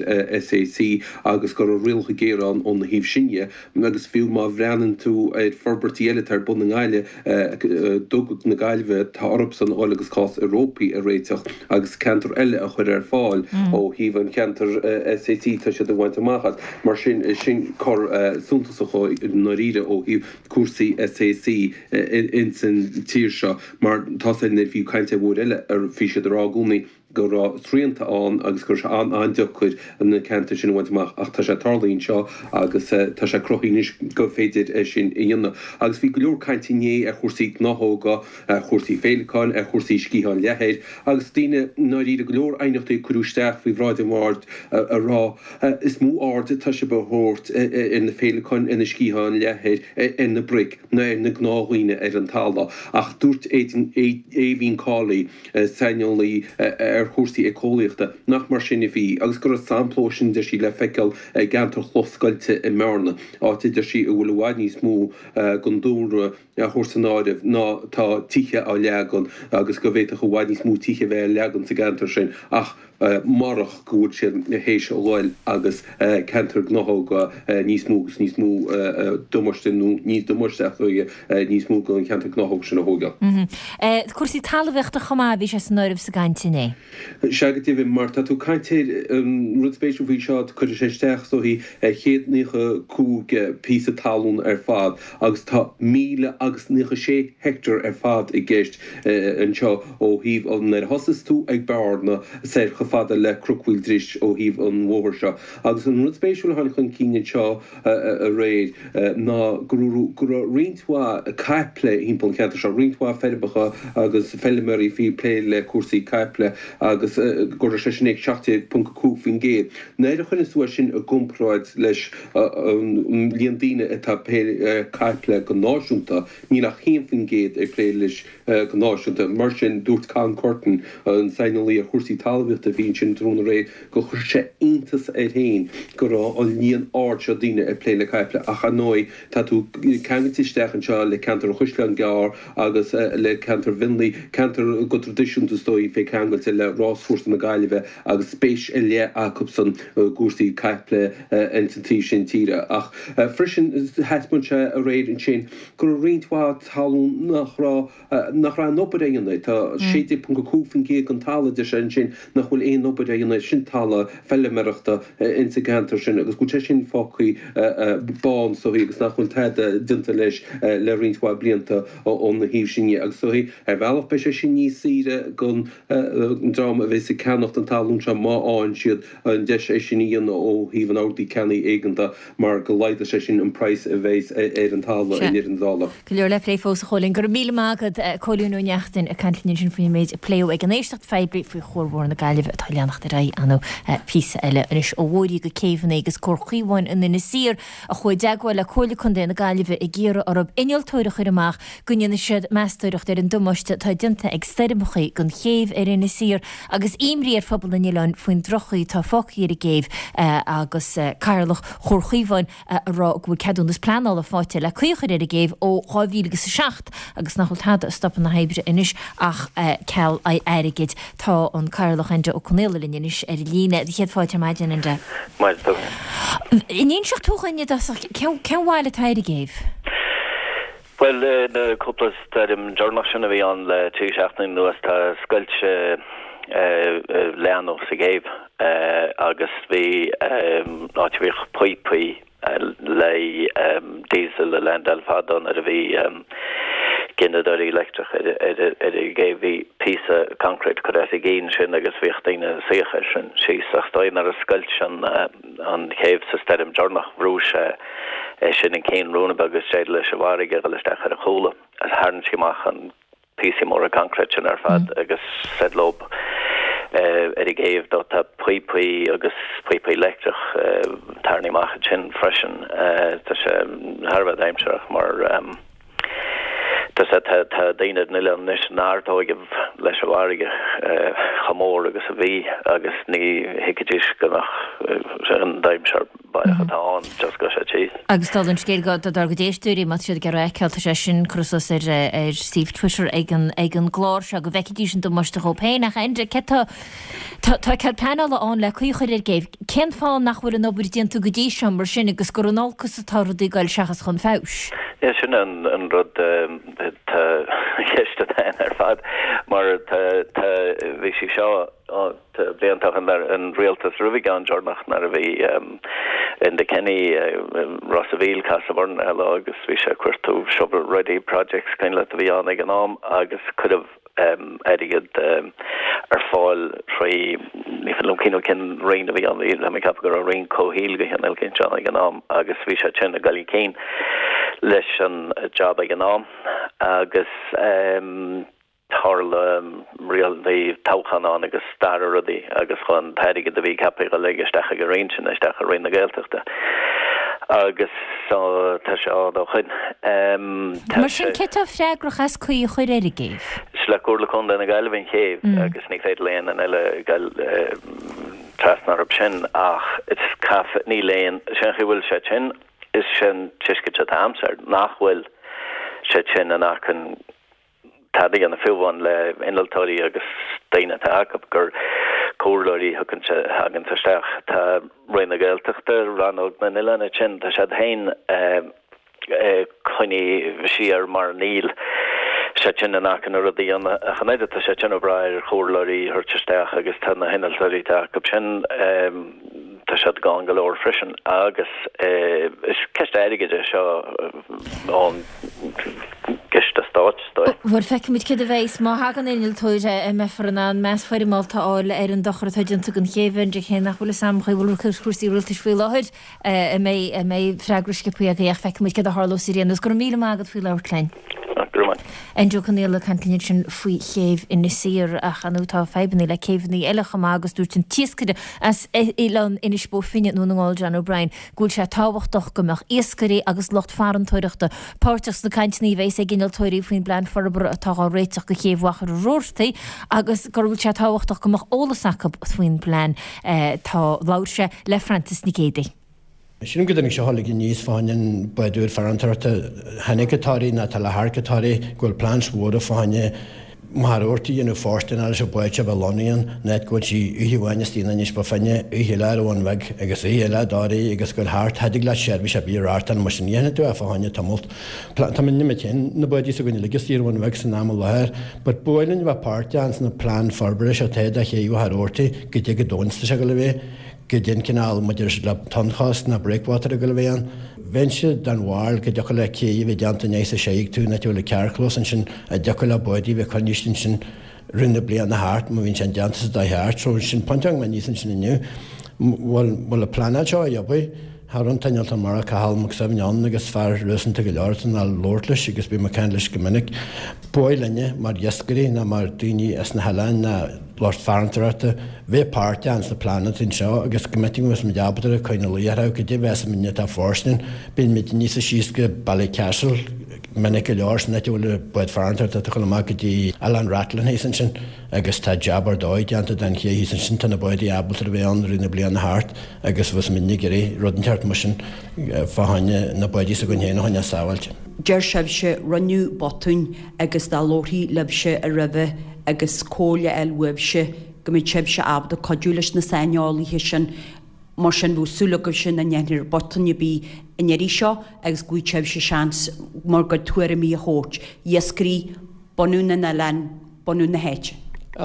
SAC agus go a réalcha géran on na híh sinne agus fiú má bhreanan tú forbertí eilitar bun na gaile dogad na gailbh tá orb san álagus cás Európaí a réiteach agus cantar eile a chuir ar fáil ó híh an cantar SAC tá sé do bhaint amachchas mar sin chor suntasacha naríre ó híh cuasaí SAC in san tír seo mar tá na fiú caiinte bhór eile ar fi sé rágó go rá tríanta an agus gur se an dechuid an na cantar sin bhaintach ach tá sé tarlaíonn seo agus tá sé crochínis go féidir sin dhéanana. Agus bhí go leor caiintiné a chósaí náthóga chósaí féileáin a chósaí scíán lehéid agus tíine náirí go leor ainichtaí cruúisteach bhí bhráid amhard a rá is mú áde tá sé bethórt in na féileáin ina scíán lehéid in na bric na na gnághine ar an talda ach dúirt éhín cálaí seinolaí chósaí ecóíochta nach mar sinna bhí agus gur a samplósin de sí le feiceil gantar chloscailte i marna áte de sí bhfuil bhhaid níos mó gon dúra chósanáideh ná tá tithe á legan agus go bhhéach go bhhaid níos mó tithe bheith legan sa gantar sin ach marach goúir sin hééis óháil agus cantar gnáthóga níos mó dumarsteinú níos dumarsteach níos mó go an cantar gnáthóg sin óga. Cuasaí talmhheachta chomá bhí sé san nuirmh sa gaintiné. Seagatí bhí mar tú caiintéad rudspéisiú bhí seo chuir sé steach so hí chéadnícha cúge pí talún ar fad agus tá 1000 agus 900 hectar ar fad i gceist an seo ó híh an ar hosas tú ag bearna sé fada le cruchhfuil dris ó híh an mhór seo. Agus an rudspéisiú le chun cíine seo a réid ná gur rintá caiple hímpel ceantar seo rintá feirebacha agus fellimeí hí plé le cuasaí caiple agus gur sé sinnéag 7.2 fin géad. Néidir chun sú sin a gomráid leis líondíine atá caiple go náisiúnta ní nach chéan fin géad ag plé leis go náisiúnta mar sin dúirt Can Curtin an seinolaí a chósaí talmhíochta bhíonn sin trúna réid go chuir sé iontas héin go rá an líon áir seo daine ag plé le caiple a chanóid tá tú ceangatíisteach an seo le cantar chuisleán gáir agus le cantar vinlaí cantar go tradiisiúnta dói fé cheangailte le le rásústa na gaiileh agus spéis le acupsan gúsaí caiple entití sin tíre ach frisin hetmunse a réid an sin gur rintá talún nach ra nopéanna tá 7.5 gé an tala de sin nach bhfuil éon nopéanna sin tala fellemerachta intigantar sin agus go sin fácaí bán so agus nach chun teide dinta leis le rintá blianta ón na híh sinne agus sohí bhealach be sin níos síre gon drama bheits i ceannacht an talún se má áin siad an de é sin íon ó híhan átaí ceannaí éigeanta mar go leide sé sin an preis a bhééis an talla in an dála. Go leor le lé fós a cholinn gur míle mágad choúnú neachtain a canlín sin faoin méid léo ag an éistecht feibli faoi chóhór na gaiileh a talíannacht ra anú písa eile inis ó bhóí go céhanna agus cóchaíháin in na sir a chuid deagháil le chola chun déna gaiileh i ggéire orb inoltóire chuir amach gunne siad meúirecht ar an dumoiste tá dinta ag steirimchaí gon chéh ar ina sir agus imrí ar fphobal na Nílan faoin drochaí tá focaí ar a géh agus cairlach chóchaíháin rá bhfuil ceadúnas planála fáte le chuochar ar a géh ó 2006 agus nachhol tá stop na heibre inis ach ceall airigiid tá an cairlach ende ó conéla inis ar lína chéad fáte maidin inde. Iníon seach túchaine ceanháile tair a géh? Well, na couple stadim journal sin a bhí an le 2016 nuas tá scoilte leanú sa géh agus bhí áitbhíoch puipuí le diesel le landal fadon ar a bhí ginnadorí electric ar a géh bhí písa concrete chu a géin sin agus bhíochtaine saocha sin síachtáin ar a scoilt sin an chéh sa stadim journal rúse sin an céin rúna agus séad leis a bharige go leisteach ar a chola as háann siach an písa mór a concrete sin ar fad agus sedlob ar i géh dá tá puipuí agus puipuí electric tarnaíach sin freisin tá sé Harbh aimseach mar Tá daine nilen is náirtóigh leis a bharige chamór agus a bhí agus ní hiicedís gannach an daimsear bailchatáin just go sé tí. Agus tá an scéil go dar go déistúí mat siad gar ceilta sé sin crusas ar Steve Twisher ag an glár se go bheicedí sin do muiste chopéinach endre tá cead panala an le chuochair ar géh cén fáin nach bhfuil an obair dieanta go dtí sem mar sin agus gur an álcas atáí gail seachas chun fás. Sin an rud cheiste ar fad mar bhí si seo bliantach an réaltas ruhigán Jornach nar a bhí in de Kenny Rossaville Casaborn agus bhí sé cuairtú shovel ready projects cain le a bhí an ag an am agus could have adigad ar fáil trí nífan cin cin réin a bhí an le me cap gur a réin cóhíl go hen cin seán ag an am agus bhí sé sin a galí céin leis an job ag an am agus tharla real the tauchanán agus star rudí agus chun taidige de bhí cappa go leigesteach go réin sin isteach a réin na gailteachta agus tá se á chun mar sin cetá freagrachas chuí chuir ar a géh le cuala chun na gailehín chéh agus nig féit léon an eile gail trasnar op sin ach it's cafe ní léon sin bhfuil se sin is sin tiisce amsar nachhfuil se sin an achan tadí an na fiúháin le inaltóí agus daine agab gur cóirlóirí hagan taisteach tá roiinna gailteachta ranóg na nilena sin tá sé hain chuine siar mar níl sé sin an achan rudí an a chanéide tá sé sin ó brair chóirlóirí thuirteisteach agus tá na hinaltóí agab sin tá sé gáin go leir frisin agus is ceiste aige seo an giste stáit stoi. Bhar feicimiid cid a bhééis má hagan iniltóide me faran an meas foiidir máta áil ar an dochar tuidirnta gon chéhann de ché nach bhfuil samchaí bhfuil cuasí ruúltais fao láthid mé freigrisce puí a dhéach feicimiid cid a hálóí réanús gur míle mágad fao leir klein. Enjo canéla canlíonn sin faoi chéh in na sir a chanútá febanní le céhanní eilecha agus dúirt an tíoscaide as élan inis bó finine nó ngáil John O'Brien gúil sé táhachtach gomach iascarí agus locht farantóireachta páirteach na caiintní bhééis ag ginaltóirí faoin blein forbar atá réiteach go chéhhachar róirtaí agus gurúil sé táhachtach gomach ólasach faoin blein tá láirse le Francis Nicédi. Sin go se hála gin níos fáin beidúir ferantarta heniggetáí na tal le hácatáí ghfuil plans bhór a fáine Marúirtaí inú fórstain a se buite bh London net go sí uhíhhaine tína níos ba fanne uhí leháin bheith agus uhí le dáí agus go háart heidig le sébhí se bírátan mar sin dhéana tú a fáine tamult. Tá nimime na buidí sa gine legus tíhhain bheith san ná leir, bud builinn bh páirte an na plán forbre se téad a chéú Harúirtaí go dtí go dónsta se go le bhéh, go dtí cinál muidir le tanchas na breakwater a go le bhéan. Vense den bháil go decha le céí bh deanta nééis a séigh tú na tú le cearclós an sin a decha le buidí bheith chuníistin sin rinne blian na háart, má bhín sin deanta da háart, so sin pontang me níos sin inniu. Bhil le planad seo jobbaí, Harún tainealta mar a cahalmach sa bhíán agus fear rusanta go leirtan a lóirlis agus bí cean leis go minic. Buil lenne mar jescarí na mar daoine as na heáin na Lord Farntarata bheith páirte ans na planad in seo agus gometing was me deabatar a chuine líartha go dtí bheits minne a fórstin, bín mit níos a síos go Ballycastle minic go leir na bhfuil buid Farntarata a chuach go dtí Alan Ratlan hééis sin agus tá jabbar dóid deanta den ché hí sin tanna buidí abaltar bheith an rinne blian na háart agus was minnig gurí rudanteart mar sin fáhaine na buidí a gon héana haine sáhailte. Deir sebh se runniú botún agus dá lóthaí lebse a ribh agus cóla elwebse go mé seb se abda codúlas na saineálaí sin mar sin bhsúla go sin na nnéir botanne bí inéirí seo agus gúitseb se seans mar go tuair mí a hót, Iescarí bonúna na len bonú na héite.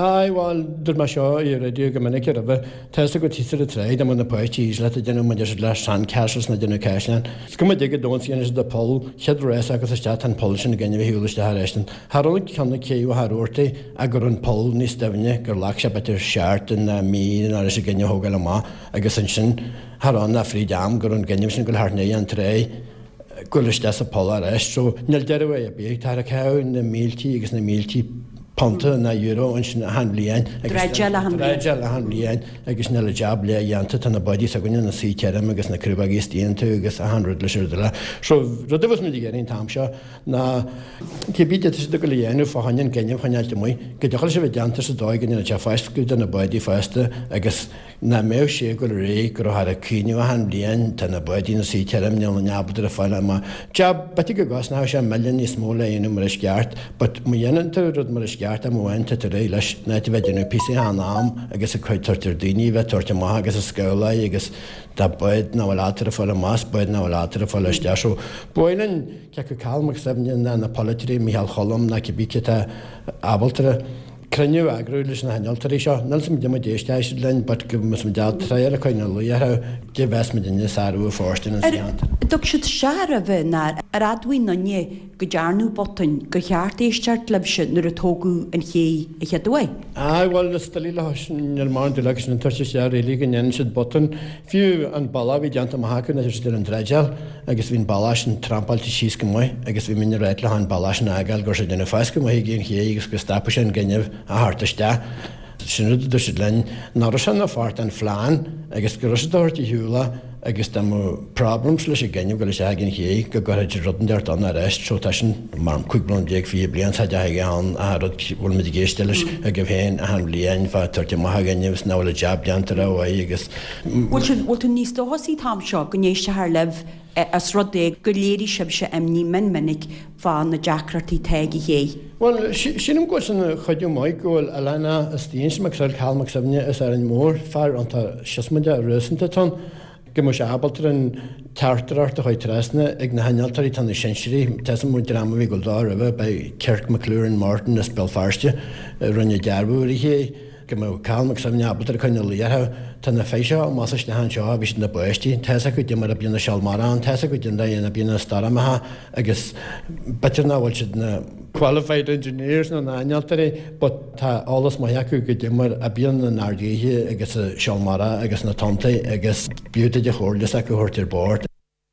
Bháil dur mar seo i réú go minic a bheith teasta go tíar a tréid am na poisttí le a denú muidir le san ceas na denú ceislein. Sco dig dónsaíana de pol chead rééis agus iste an pol sin na gine bhúlaiste éistan. Harúla chuna céú Harúirtaí a gur an pol níos stehne gur lech se betir seaartan na mí a sé gine hóga le má agus an sin Harrán na frí deam gur an gnim sin go hánaí an tré goiste a pol a éis, so neil deirh a bí tar a ceann na míltíí agus na míltíí Ponta na euro an sin hanblian Dreigel a hanblian agus nela jab le dhéanta tan na bodí a gonne na sítearm agus na cruúbagí tíonú agus a 100 leisiir le. So rudahs mu géirín tam seo na cibíte do go léanú fáhain genne chuinealte mu, go dechail se bh deanta sa dóigen na te feistú den na bodí feiste agus na mé sé go ré gur har a cíú a hanblian tan na bodí na sítearm ne na nebudar a fáile má. Jab beti go gas ná se milliún ní smóla inú mar ceart, but mu dhéananta rud mar ceart a mhainte tar ré leis neit bheith denú pí an am agus a chuid tartar daoine bheith tuirte maith agus a scóla agus dá buid ná látar a fáil más buid ná látar a fáil leiste. So builen ce go calmach samne na polití Michael Cholam na cibíce abaltara cruniú agrú leis na healtarí seo, nel sem de dééis lein, bud go mus de tréir a chuine luarthe de bheits me duine sáú fórstin an síanta. Dug siad sear a bheith ná radhaí nané go dearnú botain go cheart éisteart lebse nuair a tógu an ché i cheadúha. Bhil na stalíile sin de legus an tuirte sé rélí go nnéan siad botan fiú an ballá bhí deanta hacan a si an dreigel agus bhín ballás an trampaltí síos go mui agus bhí min réit le an ballás na agal gur sé duna feis go mé gén ché agus go stapa sin ganneh a háartaiste. Sin du si lein ná se na fát an phláán agus go dáirtí hiúla agus problems leis ganneh go leis agin ché go goidir rudendeart an a réist so sin mar cuiigblon déag fi blian a deige an a bhfuil me géisteles a go bhéin a an blian fa tuirte mai ganneh ná le jab deantar a agus. Bhil tú níos dohasí tam seo go nééis se th leh as rudé go léirí sib se ní minnig fá na deacratí teigi hé. Well sinnim go san chuidú maiid ggóil a lena tíins meag calmach samne is ar an mór fear antá sismuide a rusanta tan, go mu sé abaltar an teartarart a chuid trasna ag na hanealtarí tan na sinsirí te mú dramahí go dá a bheith bei Kirk McLuhan Martin is Belfáste rinne dearbúí hé, go mé calmach samne abaltar chuine líarthe tan na féiseo más na han seo bhís na buistí, Teasa go d mar a bíanana sealmarán, Teasa go d na bíanana staramathe agus betir náhfuil si na qualified engineers na nainaltarí, but tá álas mai acu go d mar a bíon na nádaíthe agus a sealmara agus na tantaí agus búta de chóirlas acu thuirtir bord.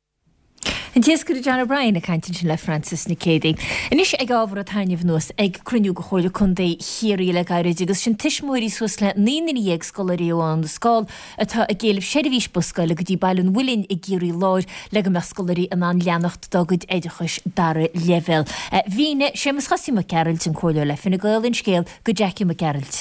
An tiesgur John O'Brien a caiintin sin le Francis na Cédaí. Inis ag ábhar a taineh nuas ag cruniú go chola chun é chéirí le gairid agus sin tiismóirí sus le níanaí ag scolaríoán na scáil atá a ggéalah séirhís buscail go dtí bailún bhuilinn i ggéirí láir le go me scolarí an an leannacht dogad éidechas dara level. Bhíine sémas chasí me Geralt an chola le finna gail in scéal go Jackie me Geralt.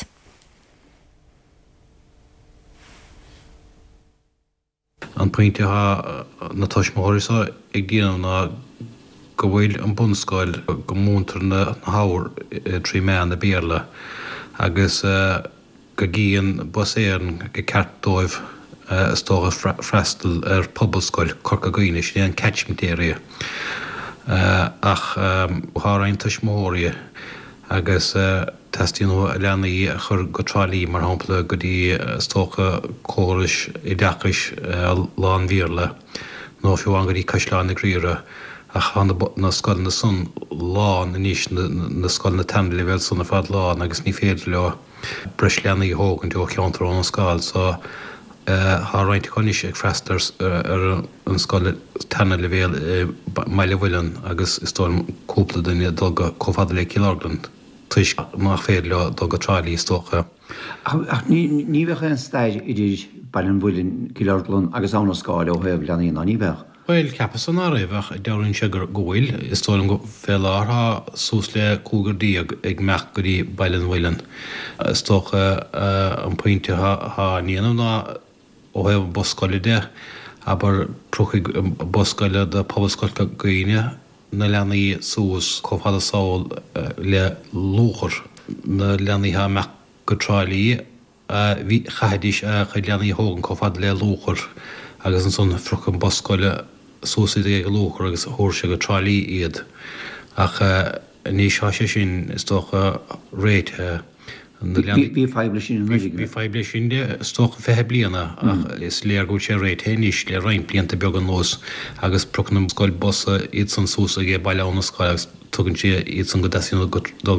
An pointe ha na tuismóirí ag díanam na go bhfuil an bunscoil go múntar na háir trí meán na béarla agus go gíon boséan go ceartdóibh stóga freistal pobalscoil Corca Gaoine sin an catchment area ach háraintas mória agus testíú leannaí a chur go trálíí mar hápla go dtí stócha córis I dachas lán bhíorla nó fiú an go dtí caiisleán na gríire a chána na scoil na sun lán na níos na scoil na tanla bhfuil sunna fad lán agus ní féidir le breis leannaí hógan dú ceantar an scáil so há roiint conis ag freistar ar an scoil tanna le bhéal meile bhfuilean agus is tóir cúpla duine dulga cófada le Kilorglan tuis má féidir le dulga trálíí stócha. Ach ní bheith an staid idir bailin bhfuilin Kilorglan agus an scáil ó hebh leanaí an ní bheith. Well, cepas an áibhah a deann se gur gohfuil, is tólan go fé látha sús le cúgardaí ag meach go dtí bailin bhfuilean. Is tócha an pointe há níanam ná ó hebh boscoile de, aber prochaigh boscoile de pobalscoil Gaoine na leanaí sús cófhada sáil le lúchar na leanaí ha meach go trálíí bhí chaidís chu leanaí hógan cófhada le lúchar agus an son fruchan boscoile súsaí ag lúchar agus thuirse go trálíí iad ach ní seo sé sin is tócha réithe Bhí feibli sin Bhí feibli sin de stocha fethe bliana ach is léar go sé réit hénis le rein blianta beag an nós agus procnam scoil bosa iad san súsa ggé bailán scoil agus tugann sé iad san go deisiú go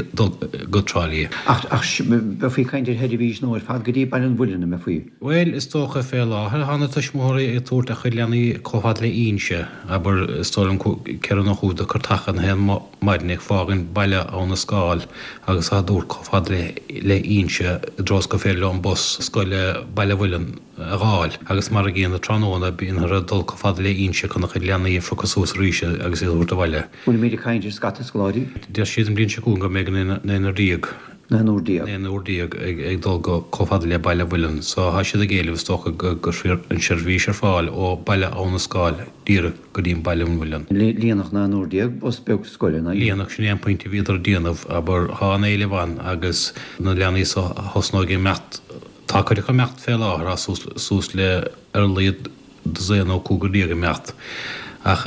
trálíí. Ach be fao caiintear heidir bhís nóir fad go dtí bailin bhfuilina me faoi. Well, is tócha fé láthair hána tuismóirí ag túirt a chu leanaí cófhad le ionse, aber is tólam cean nach chúd a chutachan hen maidnig fágan baile ána scáil agus há dúr cófhad le ionse dros go féile an bos scoile baile bhfuilean a gháil agus mar a géana na tróna bíon ar dul cófhad le ionse chuna chu leanaí frocasús ríise agus iad a bhaile. Bhfuil méidir caiintear scata scoláidí? Deir siad an bblionn se cún go méid na ríag. Na nódíag. Na nódíag ag dul go cófhada le baile bhfuilean, so há siad a géalah stocha gur an seirbhís ar fáil ó baile ána scáil díra go dtíon baile bhfuilean. Líanach na nódíag bos beag scoile na. Líanach sin an pointí bhíidir díanamh aber há an éile bhain agus na leanaí sa hosnáid mecht tá chuir go mecht fé láthir sús le ar líad zéan ó cúgadíag mecht ach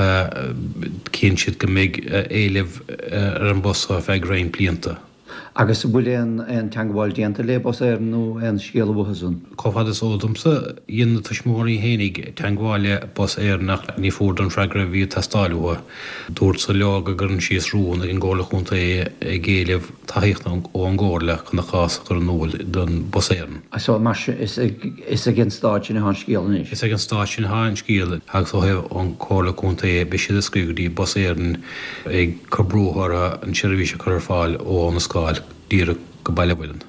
cén siad go méid éileh ar an bosa feig réin blianta. Agus bhfuil an teanghil déanta le bos ar nó an scéalbhthasún. Cófhad is ódumsa dhéana tuismóirí hénig teanghile bos ar nach ní fór an freigra bhí testáilúha. Dúirt sa leaga gur an síos rún ag an gála chunta géalah taíocht ó an gála chuna chás gur an nóil don bos éan. So mar is a gin stáid sin há scéalna. Is ag an stáid sin há an scéal agus ó hebh an cóla chunta be siad a scrígadí bos éan ag cobrúthara an seirbhíse chur fáil ó an scáil díra go baile bhfuilean.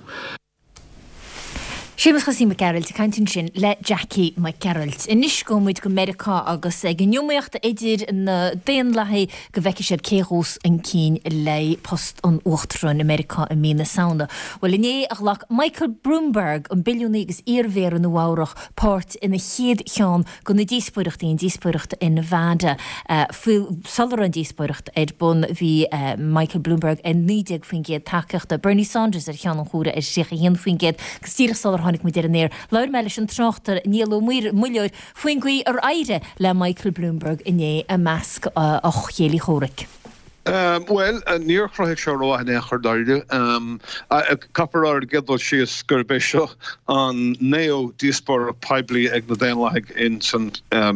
Sémas chasí me Geralt a cantin sin le Jackie me Geralt. Inis gomid go America agus ag gneomaíocht idir na déan lethe go bheice sé céhús an cín le post an uachtrún America a mína saona. Well iné ach lech Michael Bloomberg an billiúní agus íorvéar an bhárach páirt ina chéad cheán go na díspóireachta in Nevada. Fuil salar an díspóireacht ed bun hí Michael Bloomberg an nídig fin géad takeachta. Bernie Sanders ar chean an chúra ar sicha hén fin géad gustíra salar hánig mu ar Lair meile an tráchttar níl muileir faoin gaí ar aire le Michael Bloomberg iné a measc a chéalaí chóric. Well, níor chroigh se roihan é chu dairde. Capar ar gedal sios gur bé seo an neo díospóir a peblií ag na déanlaigh in san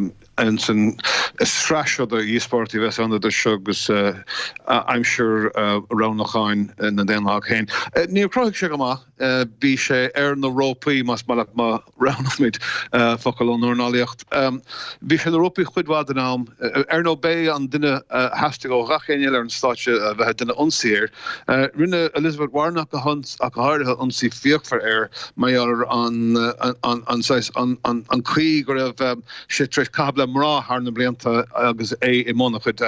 strasho the e-sporty ves under the shugs I'm sure around nacháin in den Haag heen ní croig se ma bí sé na Ropi mas mal ma roundmid focal normaliocht bí sé Ropi chudwa den naam no bei an dinne hastig go rachéile an staatje we dinne onsier rinne Elizabeth Warnock a huns a harde onsi fiach for mei an krieg or sé tre kabla mrá harna blianta agus I monachid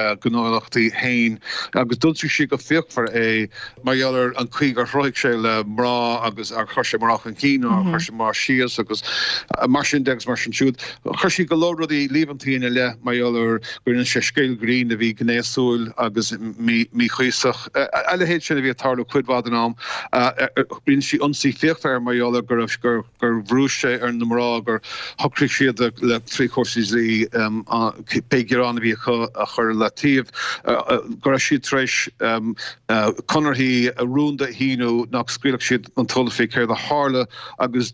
gnálachtaí hain agus dultú si go fioch for mailer an chuig ar roiig sé le mrá ná agus ar chuise marach an cí ná chuise mar sias agus mar sin degus mar sin siúd. Chuirsí go lóradí líbantíine le maiollar gurinn sé scéil grín a bhí gnéasúil agus mí chuoiseach. Eile héad sin a bhí tarlú cuidhád an am. Bhíonn si ionsaí fiochttar maiollar gur bhrúis sé ar na mrá gur thocraigh siad le trí chósaí péigearán a bhí a chur le tíomh. Gur siad treis conirthaí a rúnda híú nach scriach siad an tulaí céir a hála agus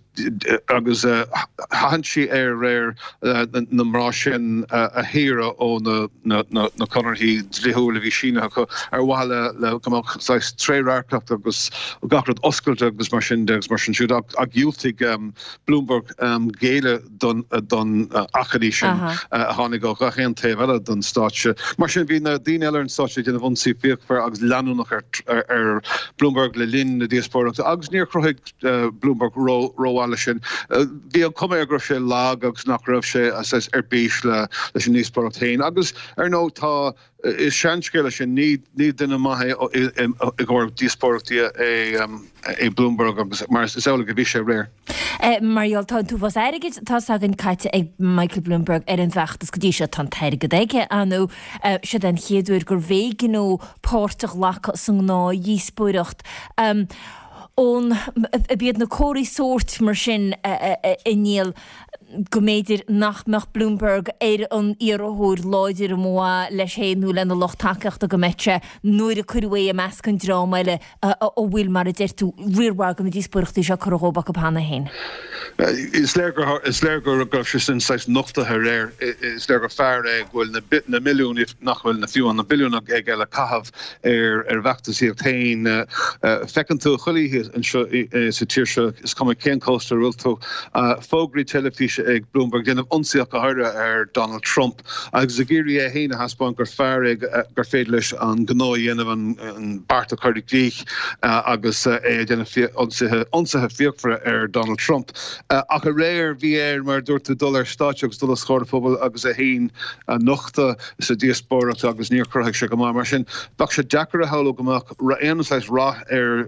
haintí ar réir na mrá sin a híra ó na conirthaí dlíthúla bhí sína chu ar bhile le tréráirclacht agus gachrad oscailte agus mar sin degus mar sin siúd ag dúiltigh Bloomberg géile don achadí sin tháinig go gachéan taobhile don stáitse. Mar sin bhí na daoine eile an stáitse déanamh ionsaí fíochfar agus leanúnach ar Bloomberg le linn na diaspóra agus níor chruthigh Bloomberg róháile sin. Bhí an cumé gur sé lag agus nach raibh sé ar bís leis an níospóra tain. Agus ar nó tá is seanscéile sin ní duine maithe i ggur diaspóirtaí é Bloomberg agus mar is eola go bhí sé réir. Mariol tá tú bhs airigid tá agan caiite ag Michael Bloomberg ar an bheachtas go dtí se tan teir go dige anú se den chéadúir gur bhégan ó pórtach lecha san ná díospóireacht. Ón a bíad na cóirí sóirt mar sin iníal go méidir nach Bloomberg ar an iarthúir láidir móa leis héanú le na loch takeacht a go meitte nuair a chuirhé a meascan drámaile ó bhfuil mar a deirtú riorhhar go díospóireachtaí se chuthóbach go panna hain. Is léir go sin 6 nochtathe réir is léir go fearr bhfuil na milliún if nachhfuil na fiúin na billiún ag eile cahabh ar bheachtasíocht tain fecinn tú chuilíthe an sa tíirse is cum cén cósta rialtú fógraí telefíse ag Bloomberg déanamh ionsaíoch go háire ar Donald Trump agus a géirí é héine haspáin gur fearr gur féad leis an gnó dhéanamh an barta chuirde glích agus é déanamh ionsaithe fíochfra ar Donald Trump. Ach a réir bhí mar dúirta dul státeach dul scóir fóbal agus a haon nochta sa diaspóireacht agus níor chruthaic se go mar sin. Bach sé deacar a hála goach aonas leis rath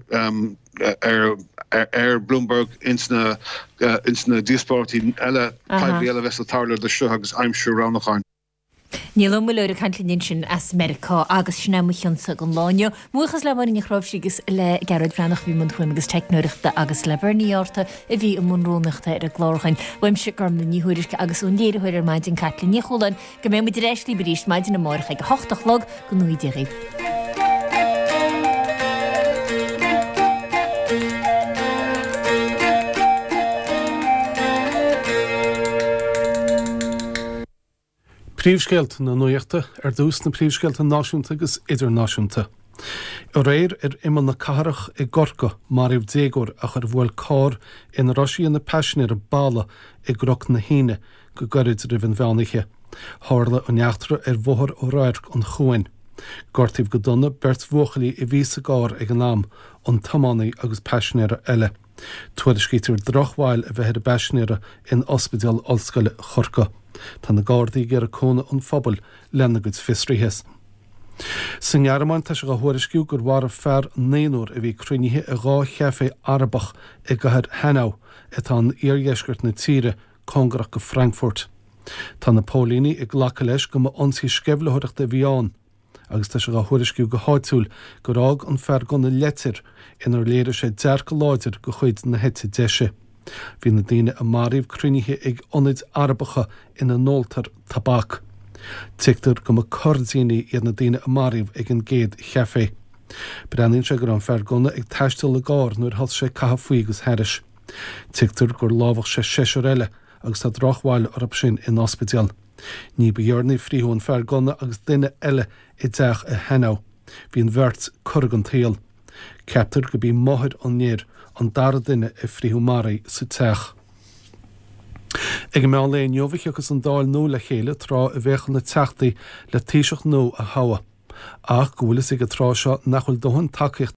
ar Bloomberg insna diaspóirtaí eile paibhí eile bheits tarla de seo agus aimsú ránacháin. Níl leir a cantlíonn sin as America agus sinna muchansa go láineo. Muchas le mar in chráibhsigus le Gerard Brannach bhí man chuim agus teicnúireachta agus le Berníorta a bhí an mrónachta ar a glórchain. Bhaim si gom na níhuiirice agus ón déirhuiir ar maidid an catlín nícholan go mé muid rééis lí beríist maidid na mórcha ag 8 log go nuidirigh. Príomhscéalt na nuachta ar dús na príomhscéalta náisiúnta agus idirnáisiúnta. Ar réir ar imime na carach i Gorca mar ibh dégór a chur bhfuil cá in Rosaí na peisnéir a bála i groch na híine go gorid ribhann bheanaiche. Tharla an neachtra ar bmhóthar ó ráir an chuin. Gortaíh go donna beirt mhóchalí i bhí sa gár ag an nám an tamánaí agus peisnéire eile. Tuair scítear drochmhail a bheitthead a peisnéire in ospidéal Ollscoile Chorca. Tá na gádaí gur a cóna an phobal lena go fistrihes. San Gearmáin tá se go thuairisciú gur bhar fearr néanúir a bhí cruinithe a gá cheafé Arbach i gcathair Hanau atá an iargheisgurt na tíre congrach go Frankfurt. Tá na Pólíní i ghlacha leis go ionsaí scebhlathireachta bhíán agus tá se go thuairisciú go háitiúil go rág an fearr gona letir inar léire sé dear go láidir go chuid na hete deise. Bhí na daine a maríomh cruinithe ag ionid Arbacha ina nóltar tabbac. Tictar go cordíine iad na daine a maríomh ag an géad cheafé. Breanann se gur an fearr gona ag taistil le gár nuair thoil sé cathab faoi agus heiris. Tictar gur lábhah sé séisiir eile agus tá drochmhail orb sin in ospidéal. Ní behearnaí fríú an fearr gona agus duine eile i d deach a Hanau. Bhí an bhirt chur an taal. Ceaptar go bhí maithid an néir an dar duine i fríú maraí sa teach. Ag an meán léon neomhaiche agus an dáil nó le chéile trá a bhéchan na teachtaí le tíiseach nó a hawa. Ach gohfuil is ag a trá seo nachfuil dohann takeíocht